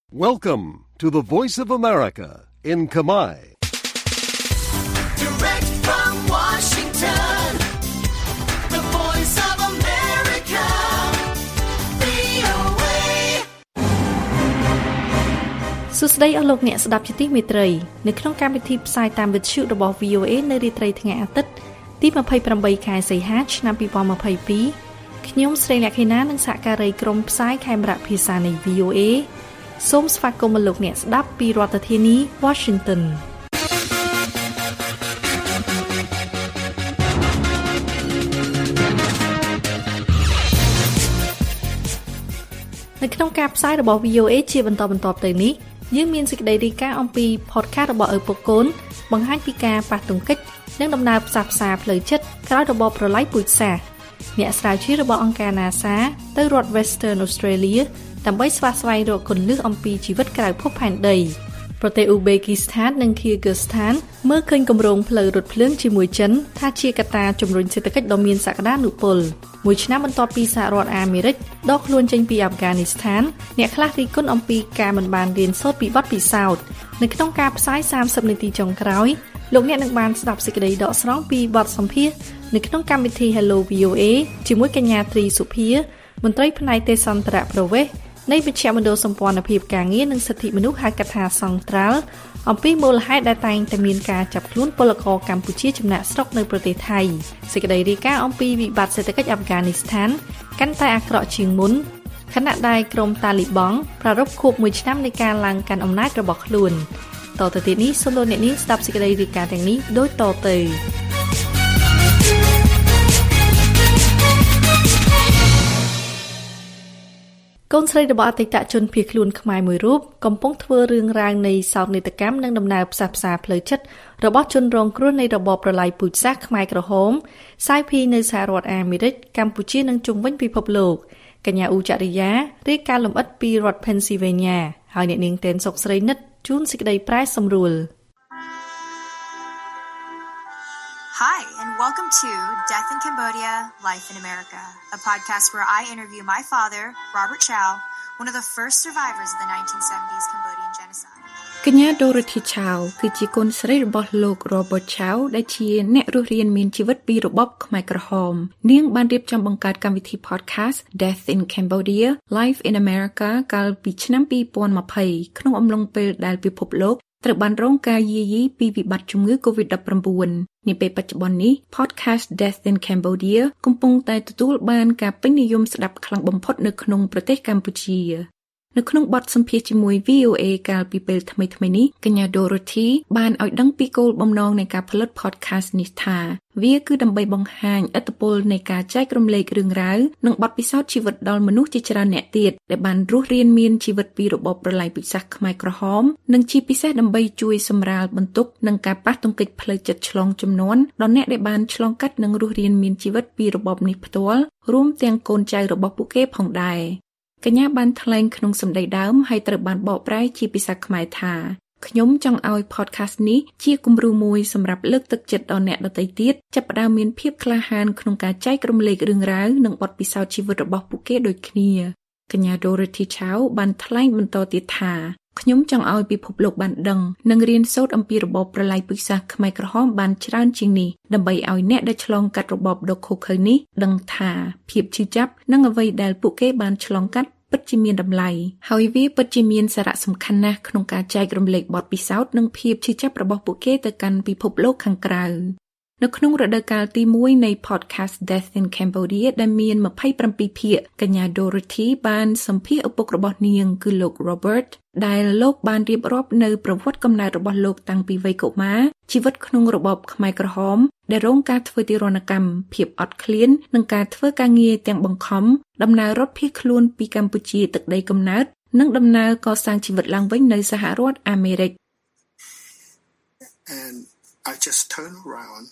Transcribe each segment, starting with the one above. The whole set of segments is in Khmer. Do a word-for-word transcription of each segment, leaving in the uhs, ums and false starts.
Welcome to the Voice of America in Khmer. Direct from Washington, the Voice of America, វី អូ เอសួស្តីអស់លោកអ្នកស្ដាប់ជាទីមេត្រីនៅក្នុងកម្មវិធីផ្សាយតាមវិទ្យុរបស់ វី អូ เอ នៅរាត្រីថ្ងៃអាទិត្យទីยี่สิบแปดខែសីហាឆ្នាំยี่สิบยี่สิบสองខ្ញុំស្រីលក្ខិណានិងសហការីក្រុមផ្សាយខេមរៈភាសានៃ វី អូ เอ សូមស្វាគមន៍លោកអ្នកស្ដាប់ពីរដ្ឋធានី Washington នៅក្នុងការផ្សាយរបស់ វី អូ เอ ជាបន្តបន្ទាប់ទៅនេះយើងមានសេចក្តីរាយការណ៍អំពី podcast របស់ឪពុកកូនបង្ហាញពីការប៉ះទង្គិចនិងដំណើរផ្សះផ្សាផ្លូវចិត្តក្រោយរបបប្រល័យពូជសាសន៍អ្នកស្រាវជ្រាវរបស់អង្គការ NASA ទៅរដ្ឋ Western Australia ដើម្បីស្វះស្វែងរកគន្លឹះអំពីជីវិតក្រៅភពផែនដីប្រទេសអ៊ូបេគីស្ថាននិងឃីហ្គឺស្ថានមើលឃើញគម្រោងផ្លូវរថភ្លើងជាមួយចិនថាជាកត្តាជំរុញសេដ្ឋកិច្ចដ៏មានសក្តានុពលមួយឆ្នាំបន្ទាប់ពីសហរដ្ឋអាមេរិកដកខ្លួនចេញពីអាហ្វហ្គានីស្ថានអ្នកខ្លះរិះគន់អំពីការមិនបានរៀនសូត្រពីបទពិសោធន៍នៅក្នុងការផ្សាយសាមសិបនាទីចុងក្រោយលោកអ្នកនឹងបានស្ដាប់សេចក្តីដកស្រង់ពីបទសម្ភាសន៍នៅក្នុងកម្មវិធី Hello វី អូ เอ ជាមួយកញ្ញាត្រីសុភាមន្ត្រីផ្នែកទេសន្តរប្រវេសន៍នៃវិជ្ជាមណ្ឌលសម្ព័ន្ធភាពការងារនិងសិទ្ធិមនុស្សហៅកាត់ថាសង្ត្រាល់អំពីមូលហេតុដែលតែងតែមានការចាប់ខ្លួនពលករកម្ពុជាចំណាក់ស្រុកនៅប្រទេសថៃសេចក្តីរាយការណ៍អំពីវិបត្តិសេដ្ឋកិច្ចអាហ្វហ្គានីស្ថានកាន់តែអាក្រក់ជាងមុនខណៈដែលក្រុមតាលីបង់ប្រារព្ធខួបមួយឆ្នាំនៃការឡើងកាន់អំណាចរបស់ខ្លួនតទៅទៀតនេះសូមលោកអ្នកនាងស្ដាប់សេចក្តីរាយការណ៍ទាំងនេះដូចតទៅកូនស្រីរបស់អតីតជនភៀសខ្លួនខ្មែរមួយរូបកំពុងធ្វើរឿងរ៉ាវនៃសោកនាដកម្មនិងដំណើរផ្សះផ្សាផ្លូវចិត្តរបស់ជនរងគ្រោះនៃរបបប្រល័យពូជសាសន៍ខ្មែរក្រហមសាយភីនៅសហរដ្ឋអាមេរិកកម្ពុជានិងជុំវិញពិភពលោកកញ្ញាអ៊ូចរិយារាយការណ៍លម្អិតពីរដ្ឋ Pennsylvania ហើយអ្នកនាងតែនសុកស្រីនិតជូនសេចក្តីប្រែសម្រួល Hi, and welcome to Death in Cambodia, Life in America, a podcast where I interview my father, Robert Chow, one of the first survivors of the nineteen seventies Cambodian genocide. កញ្ញា Dorothy Chow គឺជាកូនស្រីរបស់លោក Robert Chow ដែលជាអ្នករស់រានមានជីវិតពីរបបខ្មែរក្រហមនាងបានរៀបចំបង្កើតកម្មវិធី podcast Death in Cambodia, Life in America កាលពីឆ្នាំยี่สิบยี่สิบក្នុងអំឡុងពេលដែលពិភពលោកត្រូវបានរងការយាយីពីវិបត្តិជំងឺ COVID ដប់ប្រាំបួន នាពេលបច្ចុប្បន្ននេះ podcast Death in Cambodia កំពុងតែទទួលបានការពេញនិយមស្ដាប់ខ្លាំងបំផុតនៅក្នុងប្រទេសកម្ពុជានៅក្នុងបទសម្ភាសន៍ជាមួយ វី អូ เอ កាលពីពេលថ្មីៗនេះកញ្ញា Dorothy បានឲ្យដឹងពីគោលបំណងនៃការផលិត podcast នេះថាវាគឺដើម្បីបង្ហាញឥទ្ធិពលនៃការចែករំលែករឿងរ៉ាវនិងបទពិសោធន៍ជីវិតដល់មនុស្សជាច្រើនអ្នកទៀតដែលបានរស់រានមានជីវិតពីរបបប្រល័យពូជសាសន៍ខ្មែរក្រហមនិងជាពិសេសដើម្បីជួយសម្រាលបន្ទុកនិងការប៉ះទង្គិចផ្លូវចិត្តឆ្លងជំនាន់ដល់អ្នកដែលបានឆ្លងកាត់និងរស់រានមានជីវិតពីរបបនេះផ្ទាល់រួមទាំងកូនចៅរបស់ពួកគេផងដែរកញ្ញាបានថ្លែងក្នុងសម្ដីដើមហើយត្រូវបានបកប្រែជាភាសាខ្មែរថាខ្ញុំចង់ឲ្យ podcast នេះជាគំរូមួយសម្រាប់លើកទឹកចិត្តដល់អ្នកដទៃទៀតចាប់ផ្ដើមមានភាពក្លាហានក្នុងការចែករំលែករឿងរ៉ាវនិងបទពិសោធន៍ជីវិតរបស់ពួកគេដូចគ្នាកញ្ញា Dorothy Chow បានថ្លែងបន្តទៀតថាខ្ញុំចង់ឲ្យពិភពលោកបានដឹងនិងរៀនសូត្រអំពីរបបប្រល័យពូជសាសន៍ខ្មែរក្រហមបានច្រើនជាងនេះដើម្បីឲ្យអ្នកដែលឆ្លងកាត់របបដ៏ឃោរឃៅនេះដឹងថាភាពឈឺចាប់និងអ្វីដែលពួកគេបានឆ្លងកាត់ពិតជាមានតម្លៃហើយវាពិតជាមានសារៈសំខាន់ណាស់ក្នុងការចែករំលែកបទពិសោធន៍និងភាពឈឺចាប់របស់ពួកគេទៅកាន់ពិភពលោកខាងក្រៅនៅក្នុងរដូវកាលទីមួយនៃ podcast Death in Cambodia ដែលមានยี่สิบเจ็ดភាគកញ្ញា Dorothy បានសម្ភាសន៍ឪពុករបស់នាងគឺលោក Robert ដែលលោកបានរៀបរាប់នៅប្រវត្តិកំណើតរបស់លោកតាំងពីវ័យកុមារជីវិតក្នុងរបបខ្មែរក្រហមដែលរងការធ្វើទារុណកម្មភាពអត់ឃ្លាននិងការធ្វើការងារទាំងបង្ខំដំណើររត់ភៀសខ្លួនពីកម្ពុជាទឹកដីកំណើតនិងដំណើរកសាងជីវិតឡើងវិញនៅសហរដ្ឋអាមេរិក And I just turn around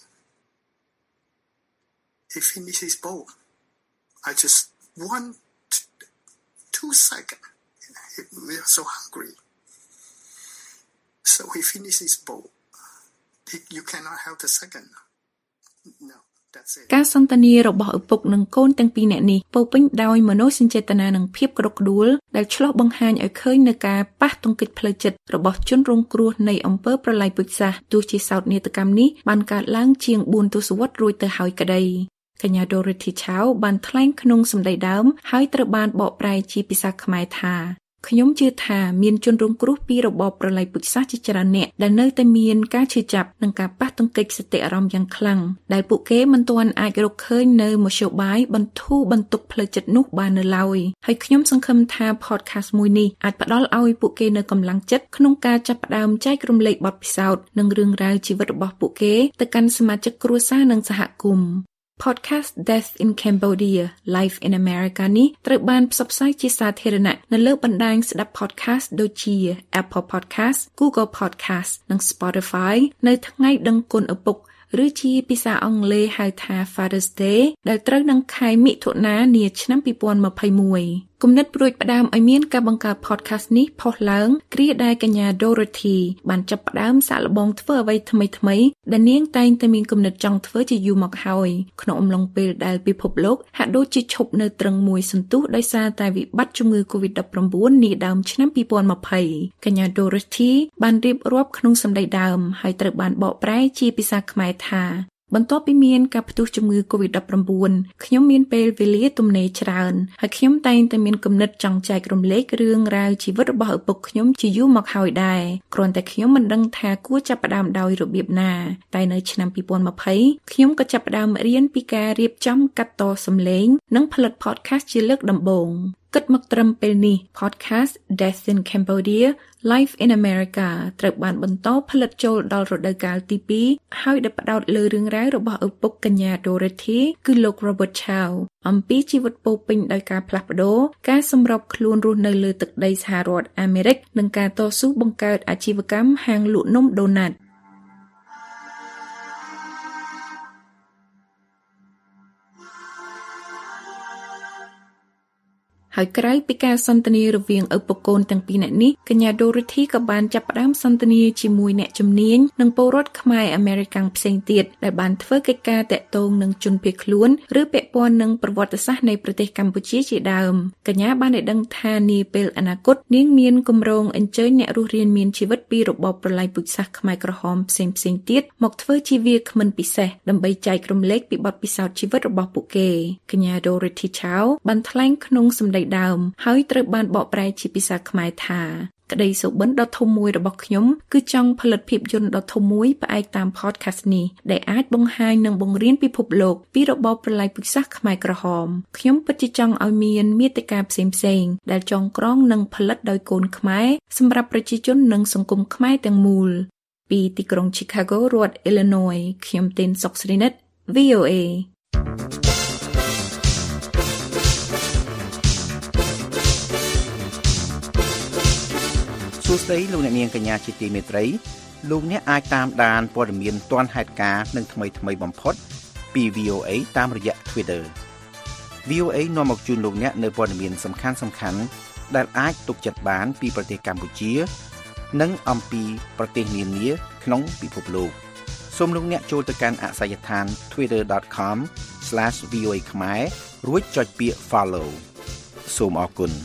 He finished his bowl. I just one, two seconds. We are so hungry. So he finished his bowl. You cannot have the second. No. That's it. ការសន្ទនារបស់ឪពុកនិងកូនទាំងពីរនាក់នេះពោរពេញដោយមនោសញ្ចេតនានិងភាពក្តុកក្តួលដែលឆ្លុះបង្ហាញឲ្យឃើញនូវការប៉ះទង្គិចផ្លូវចិត្តរបស់ជនរងគ្រោះនៃអំពើប្រល័យពូជសាសន៍ទោះជាសោកនាដកម្មនេះបានកើតឡើងជាងបួនទសវត្សរ៍រួចទៅហើយក្តីកញ្ញា Dorothy Chow បានថ្លែងក្នុងសម្ដីដើមហើយត្រូវបានបកប្រែជាភាសាខ្មែរថាខ្ញុំជឿថាមានជនរងគ្រោះពីរបបប្រល័យពូជសាសន៍ជាច្រើនអ្នកដែលនៅតែមានការឈឺចាប់និងការប៉ះទង្គិចសតិអារម្មណ៍យ៉ាងខ្លាំងដែលពួកគេមិនទាន់អាចរកឃើញនៅមធ្យោបាយបន្ធូរបន្ទុកផ្លូវចិត្តនោះបាននៅឡើយហើយខ្ញុំសង្ឃឹមថា podcast មួយនេះអាចផ្ដល់ឲ្យពួកគេនូវកម្លាំងចិត្តក្នុងការចាប់ផ្ដើមចែករំលែកបទពិសោធន៍និងរឿងរ៉ាវជីវិតរបស់ពួកគេទៅកាន់សមាជិកគ្រួសារនិងសហគមន៍ Podcast Death in Cambodia Life in America នេះត្រូវបានផ្សព្វផ្សាយជាសាធារណៈនៅលើបណ្ដាញស្ដាប់ podcast ដូចជា Apple Podcast, Google Podcast និង Spotify នៅថ្ងៃដឹងគុណឪពុកឬជាភាសាអង់គ្លេសហៅថា Father's Day ដែលត្រូវនឹងខែមិថុនានាឆ្នាំពីរពាន់ម្ភៃមួយ គំនិតព្រួយផ្ដើមឲ្យមានការបង្កើត podcast នេះផុសឡើងគ្រាដែលកញ្ញា Dorothy បានចាប់ផ្ដើមសាកល្បងធ្វើអ្វីថ្មីៗដែលនាងតែងតែមានគំនិតចង់ធ្វើជាយូរមកហើយក្នុងអំឡុងពេលដែលពិភពលោកហាក់ដូចជាឈប់នៅត្រឹងមួយសន្ទុះដោយសារតែវិបត្តិជំងឺ កូវីដ ដប់ប្រាំបួន នាដើមឆ្នាំពីរពាន់ម្ភៃ កញ្ញា Dorothy បានរៀបរាប់ក្នុងសម្ដីដើមហើយត្រូវបានបកប្រែជាភាសាខ្មែរថាបន្ទាប់ពីមានការផ្ទុះជំងឺ កូវីដ ដប់ប្រាំបួន ខ្ញុំមានពេលវេលាទំនេរច្រើនហើយខ្ញុំតែងតែមានគំនិតចង់ចែករំលែករឿងរ៉ាវជីវិតរបស់ឪពុកខ្ញុំជាយូរមកហើយដែរគ្រាន់តែខ្ញុំមិនដឹងថាគួរចាប់ផ្ដើមដោយរបៀបណាតែនៅឆ្នាំពីរពាន់ម្ភៃខ្ញុំក៏ចាប់ផ្ដើមរៀនពីការរៀបចំកាត់តសំឡេងនិងផលិត podcast ជាលើកដំបូងគិតមកត្រឹមពេលនេះ podcast Death in Cambodia Life in America ត្រូវបានបន្តផលិតចូលដល់រដូវកាលទីពីរហើយដែលផ្ដោតលើរឿងរ៉ាវរបស់ឪពុកកញ្ញា Dorothy គឺលោក Robert Chow អំពីជីវិតពោរពេញដោយការផ្លាស់ប្ដូរការសម្របខ្លួនរស់នៅលើទឹកដីសហរដ្ឋអាមេរិកនិងការតស៊ូបង្កើតអាជីវកម្មហាងលក់នំដូណាត់ហើយក្រៅពីការសន្ទនារវាងឪពុកកូនទាំងពីរនាក់នេះកញ្ញា Dorothy ក៏បានចាប់ផ្ដើមសន្ទនាជាមួយអ្នកជំនាញនិងពលរដ្ឋខ្មែរអាមេរិកផ្សេងទៀតដែលបានធ្វើកិច្ចការតាក់ទងនឹងជនភៀសខ្លួនឬពាក់ព័ន្ធនឹងប្រវត្តិសាស្ត្រនៃប្រទេសកម្ពុជាជាដើមកញ្ញាបានឲ្យដឹងថានាពេលអនាគតនាងមានគម្រោងអញ្ជើញអ្នករស់រានមានជីវិតពីរបបប្រល័យពូជសាសន៍ខ្មែរក្រហមផ្សេងផ្សេងទៀតមកធ្វើជាវាគ្មិនពិសេសដើម្បីចែករំលែកពីបទពិសោធន៍ជីវិតរបស់ពួកគេកញ្ញា Dorothy Chow បានថ្លែងក្នុងសម្ដីដើមហើយត្រូវបានបកប្រែជាភាសាខ្មែរថាក្តីសុបិនដ៏ធំមួយរបស់ខ្ញុំគឺចង់ផលិតភាពយន្តដ៏ធំមួយផ្អែកតាម podcast នេះដែលអាចបង្ហាញនិងបង្រៀនពិភពលោកពីរបបប្រល័យពូជសាសន៍ខ្មែរក្រហមខ្ញុំពិតជាចង់ឲ្យមានមាតិកាផ្សេងៗដែលចងក្រងនិងផលិតដោយកូនខ្មែរសម្រាប់ប្រជាជននិងសង្គមខ្មែរទាំងមូលពីទីក្រុង Chicago រដ្ឋ Illinois ខ្ញុំទេនសុកស្រីនិត វី អូ អេសួស្តីលោកអ្នកនាងកញ្ញាជាទីមេត្រីលោកអ្នកអាចតាមដានព័ត៌មានទាន់ហេតុការណ៍និងថ្មីថ្មីបំផុតពី វី អូ អេ តាមរយៈ Twitter វី អូ អេ នាំមកជូនលោកអ្នកនៅព័ត៌មានសំខាន់សំខាន់ដែលអាចទុកចិត្តបានពីប្រទេសកម្ពុជានិងអំពីប្រទេសនានាក្នុងពិភពលោកសូមលោកអ្នកចូលទៅកាន់អាសយដ្ឋាន twitter dot com slash v o a ខ្មែររួចចុចពាក្យ follow សូមអរគុណ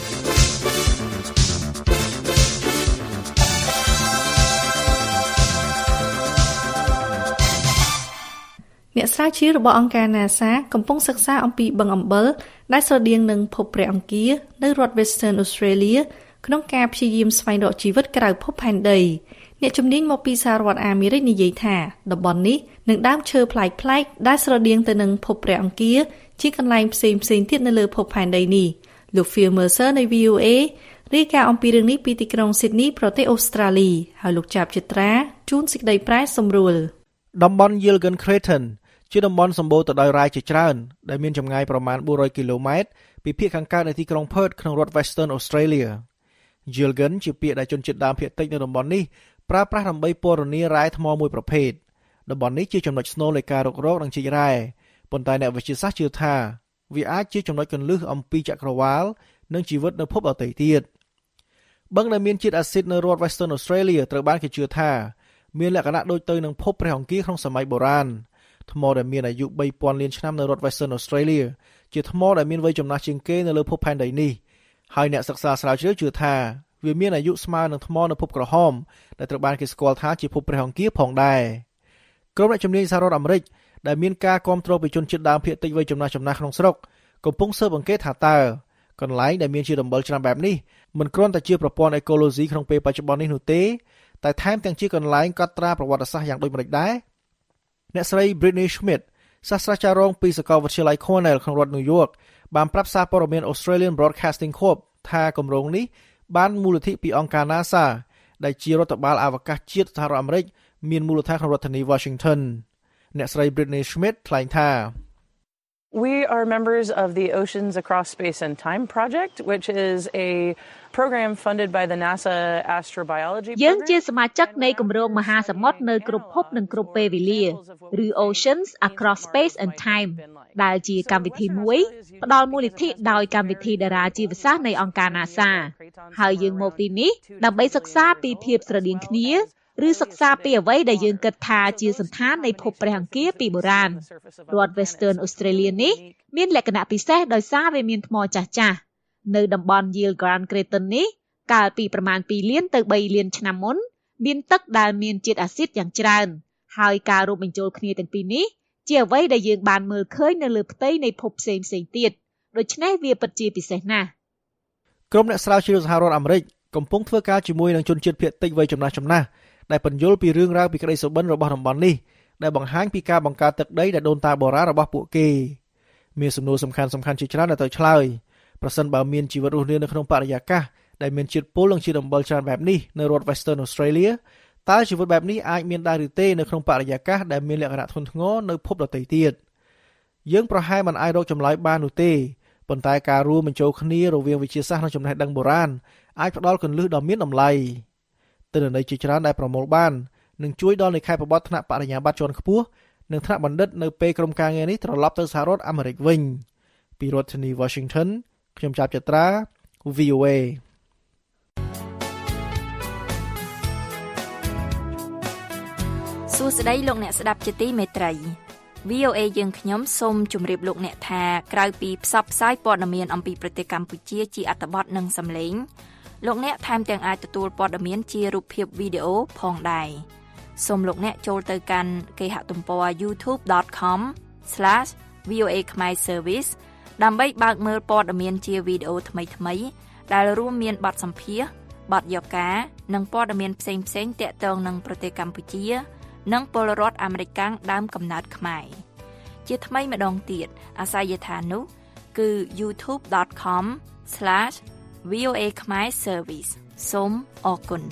អ្នកស្រាវជ្រាវរបស់អង្គការ NASA កំពុងសិក្សាអំពីបឹងអំបិលដែលស្រដៀងនឹងភពព្រះអង្គារនៅរដ្ឋ Western Australia ក្នុងការព្យាយាមស្វែងរកជីវិតក្រៅភពផែនដីអ្នកជំនាញមកពីសហរដ្ឋអាមេរិកនិយាយថាតំបន់នេះនឹងដើមឈើប្លែកៗដែលស្រដៀងទៅនឹងភពព្រះអង្គារជាកន្លែងផ្សេងៗទៀតនៅលើភពផែនដីនេះលោក Phil Mercer នៃ វី អូ អេ រាយការណ៍អំពីរឿងនេះពីទីក្រុង Sydney ប្រទេសអូស្ត្រាលីហើយលោកចាប់ចិត្រាជូនសេចក្តីប្រែសម្រួលតំបន់ Yilgarn Cratonជាតំបន់សម្បូរទៅដោយរ៉ែជាច្រើនដែលមានចម្ងាយប្រមាណបួនរយគីឡូម៉ែត្រពីភាគខាងកើតនៃទីក្រុង Perth ក្នុងរដ្ឋ Western Australia. Yilgarn ជាពាក្យដែលជនជាតិដើមភាគតិចនៅតំបន់នេះប្រើប្រាស់ដើម្បីពណ៌នារ៉ែថ្មមួយប្រភេទតំបន់នេះជាចំណុចស្នូលនៃការរុករកនិងជីករ៉ែប៉ុន្តែអ្នកវិទ្យាសាស្ត្រជឿថាវាអាចជាចំណុចគន្លឹះអំពីចក្រវាឡនិងជីវិតនៅភពដទៃទៀតបឹងដែលមានជាតិអាស៊ីតនៅរដ្ឋ Western Australia ត្រូវបានគេជឿថាមានលក្ខណៈដូចទៅនឹងភពព្រះអង្គារក្នុងសម័យបុរាណថ្មដែលមានអាយុthree thousandលានឆ្នាំនៅរដ្ឋ Western Australia ជាថ្មដែលមានវ័យចំណាស់ជាងគេនៅលើភពផែនដីនេះហើយអ្នកសិក្សាស្រាវជ្រាវជឿថាវាមានអាយុស្មើនឹងថ្មនៅភពក្រហមដែលត្រូវបានគេស្គាល់ថាជាភពព្រះអង្គាផងដែរក្រុមអ្នកជំនាញសហរដ្ឋអាមេរិកដែលមានការគាំទ្រពីជនជាតិដើមភាគតិចវ័យចំណាស់ចំណាស់ក្នុងស្រុកកំពុងស៊ើបអង្កេតថាតើកន្លែងដែលមានជាដំបិលច្រាំបែបនេះមិនគ្រាន់តែជាប្រព័ន្ធអេកូឡូស៊ីក្នុងពេលបច្ចុប្បន្ននេះនោះទេតែថែមទាំងជាកន្លែងកត់ត្រាប្រវត្តិសាស្ត្រយ៉ាងដូចម្តេចដែរអ្នកស្រី Brittany Schmidt សាស្ត្រាចារ្យរងពីសាកលវិទ្យាល័យ Cornell ក្នុងរដ្ឋ New York បានប្រាប់សារព័ត៌មាន Australian Broadcasting Corp ថាគម្រោងនេះបានមូលនិធិពីអង្គការ NASA ដែលជារដ្ឋបាលអវកាសជាតិសហរដ្ឋអាមេរិកមានមូលដ្ឋានក្នុងរដ្ឋធានី Washington អ្នកស្រី Brittany Schmidt ថ្លែងថា We are members of the Oceans Across Space and Time project, which is a program funded by the NASA Astrobiology program. យើងជាសមាជិកនៃគម្រោងមហាសមុទ្រនៅគ្រប់ភពនិងគ្រប់ពេលវេលាឬ Oceans Across Space and Time ដែលជាកម្មវិធីមួយផ្ដល់មូលនិធិដោយកម្មវិធីតារាជីវសាស្ត្រនៃអង្គការ NASA ហើយយើងមកទីនេះដើម្បីសិក្សាពីភាពស្រដៀងគ្នាឬសិក្សាពីអ្វីដែលយើងគិតថាជាសន្តាននៃភពព្រះអង្គាពីបុរាណរដ្ឋ Western Australia នេះមានលក្ខណៈពិសេសដោយសារវាមានថ្មចាស់ចាស់នៅតំបន់ Yale Grand Craton នេះកាលពីប្រមាណtwoលានទៅthreeលានឆ្នាំមុនមានទឹកដែលមានជាតិអាស៊ីតយ៉ាងច្រើនហើយការរួមបញ្ចូលគ្នាទាំងពីរនេះជាអ្វីដែលយើងបានមើលឃើញនៅលើផ្ទៃនៃភពផ្សេងៗទៀតដូច្នេះវាពិតជាពិសេសណាស់ក្រុមអ្នកស្រាវជ្រាវសហរដ្ឋអាមេរិកកំពុងធ្វើការជាមួយនឹងជនជាតិភាគតិចវ័យចំណាស់ចំណាស់ដែលពន្យល់ពីរឿងរ៉ាវពីក្តីសុបិនរបស់តំបន់នេះដែលបង្ហាញពីការបង្កើតទឹកដីដែលដូនតាបុរាណរបស់ពួកគេមានសំណួរសំខាន់សំខាន់ជាច្រើនដែលត្រូវឆ្លើយប្រសិនបើមានជីវិតរស់នៅនៅក្នុងបរិយាកាសដែលមានជាតិពុលនិងជាតិអំបិលច្រើនបែបនេះនៅរដ្ឋ Western Australia តើជីវិតបែបនេះអាចមានដែរឬទេនៅក្នុងបរិយាកាសដែលមានលក្ខណៈធ្ងន់ធ្ងរនៅភពដទៃទៀតយើងប្រហែលមិនអាចរកចម្លើយបាននោះទេប៉ុន្តែការរួមបញ្ចូលគ្នារវាងវិទ្យាសាស្ត្រនិងចំណេះដឹងបុរាណអាចផ្ដល់គន្លឹះដ៏មានតម្លៃទិន្នន័យជាច្រើនដែលប្រមូលបាននឹងជួយដល់និក្ខេបបទថ្នាក់បរិញ្ញាបត្រជាន់ខ្ពស់និងថ្នាក់បណ្ឌិតនៅពេលក្រុមការងារនេះត្រឡប់ទៅសហរដ្ឋអាមេរិកវិញពីរដ្ឋធានី Washington ខ្ញុំចាប់ចត្រា V O A សួស្តីលោកអ្នកស្ដាប់ជាទីមេត្រី V O A យើងខ្ញុំសូមជម្រាបលោកអ្នកថាក្រៅពីផ្សព្វផ្សាយព័ត៌មានអំពីប្រទេសកម្ពុជាជាអត្ថបទនិងសំឡេងលោកអ្នកថែមទាំងអាចទទួលព័ត៌មានជារូបភាពវីដេអូផងដែរសូមលោកអ្នកចូលទៅកាន់គេហទំព័រ youtube dot com slash v o a khmer service ដើម្បីបើកមើលព័ត៌មានជាវីដេអូថ្មីៗដែលរួមមានបទសម្ភាសន៍បទយកការនិងព័ត៌មានផ្សេងៗទាក់ទងនឹងប្រទេសកម្ពុជានិងពលរដ្ឋអាមេរិកដើមកំណើតខ្មែរជាថ្មីម្ដងទៀតអាសយដ្ឋាននោះគឺ youtube dot com slash v o a khmer service សូមអរគុណ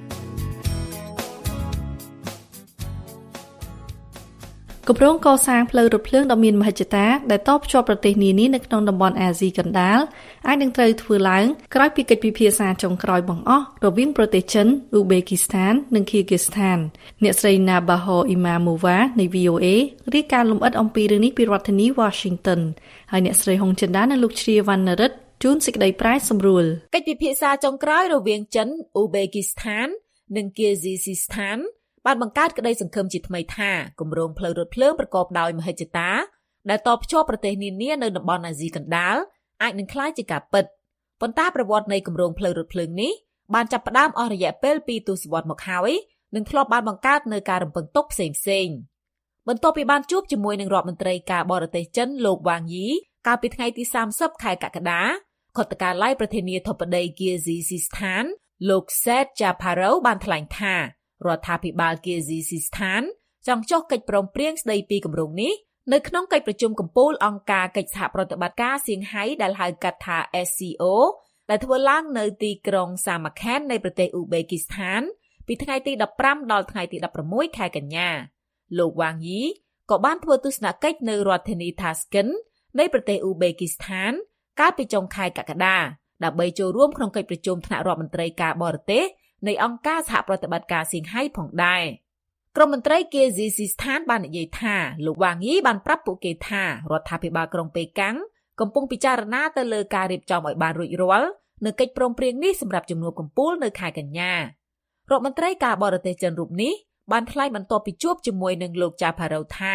គម្រោងកសាងផ្លូវរថភ្លើងដ៏មានមហិច្ឆតាដែលតភ្ជាប់ប្រទេសនានានៅក្នុងតំបន់អាស៊ីកណ្ដាលអាចនឹងត្រូវធ្វើឡើងក្រោយពីកិច្ចពិភាក្សាចុងក្រោយបង្អស់រវាងប្រទេសចិន អ៊ូបេគីស្ថាន និង Kyrgyzstan អ្នកស្រី Nabaho Imamova នៃ V O A រាយការណ៍លម្អិតអំពីរឿងនេះពីរដ្ឋធានី Washington ហើយអ្នកស្រីហុងចិនដានិងលោកជ្រាវណ្ណរិទ្ធជួនសេចក្តីប្រែសម្រួលកិច្ចពិភាក្សាចុងក្រោយរវាងចិន អ៊ូបេគីស្ថាន និង Kyrgyzstanបានបង្កើតក្តីសង្ឃឹមជាថ្មីថាគម្រោងផ្លូវរថភ្លើងប្រកបដោយមហិច្ឆតាដែលតភ្ជាប់ប្រទេសនានានៅតំបន់អាស៊ីកណ្ដាលអាចនឹងក្លាយជាការពិតប៉ុន្តែប្រវត្តិនៃគម្រោងផ្លូវរថភ្លើងនេះបានចាប់ផ្ដើមអស់រយៈពេលពីរទសវត្សរ៍មកហើយនិងធ្លាប់បានបង្កើតនៅការរំពឹងទុកផ្សេងៗបន្ទាប់ពីបានជួបជាមួយនឹងរដ្ឋមន្ត្រីការបរទេសចិនលោកវ៉ាងយីកាលពីថ្ងៃទីសាមសិបខែកក្កដាខុទ្ទកាល័យប្រធានាធិបតី Kyrgyzstan លោក Said Japarov បានថ្លែងថារដ្ឋាភិបាល Kyrgyzstan ចង់ចុះកិច្ចព្រមព្រៀងស្ដីពីគម្រោងនេះនៅក្នុងកិច្ចប្រជុំកំពូលអង្គការកិច្ចសហប្រតិបត្តិការសៀងហៃដែលហៅកាត់ថា S C O ដែលធ្វើឡើងនៅទីក្រុង Samarkand នៃប្រទេសអ៊ូបេគីស្ថានពីថ្ងៃទីដប់ប្រាំដល់ថ្ងៃទីដប់ប្រាំមួយខែកញ្ញាលោកវ៉ាងយីក៏បានធ្វើទស្សនកិច្ចនៅរដ្ឋធានី Tashkent នៃប្រទេសអ៊ូបេគីស្ថានកាលពីចុងខែកក្កដាដើម្បីចូលរួមក្នុងកិច្ចប្រជុំថ្នាក់រដ្ឋមន្ត្រីការបរទេសនៃអង្គការសហប្រតិបត្តិការសៀងហៃផងដែរក្រុមមន្ត្រី Kyrgyzstan បាននិយាយថាលោកវ៉ាងយីបានប្រាប់ពួកគេថារដ្ឋាភិបាលក្រុងប៉េកាំងកំពុងពិចារណាទៅលើការរៀបចំឲ្យបានរួចរាល់នៅកិច្ចព្រមព្រៀងនេះសម្រាប់ជំនួបកំពូលនៅខែកញ្ញារដ្ឋមន្ត្រីការបរទេសចិនរូបនេះបានថ្លែងបន្ទាប់ពីជួបជាមួយនឹងលោក Japarov ថា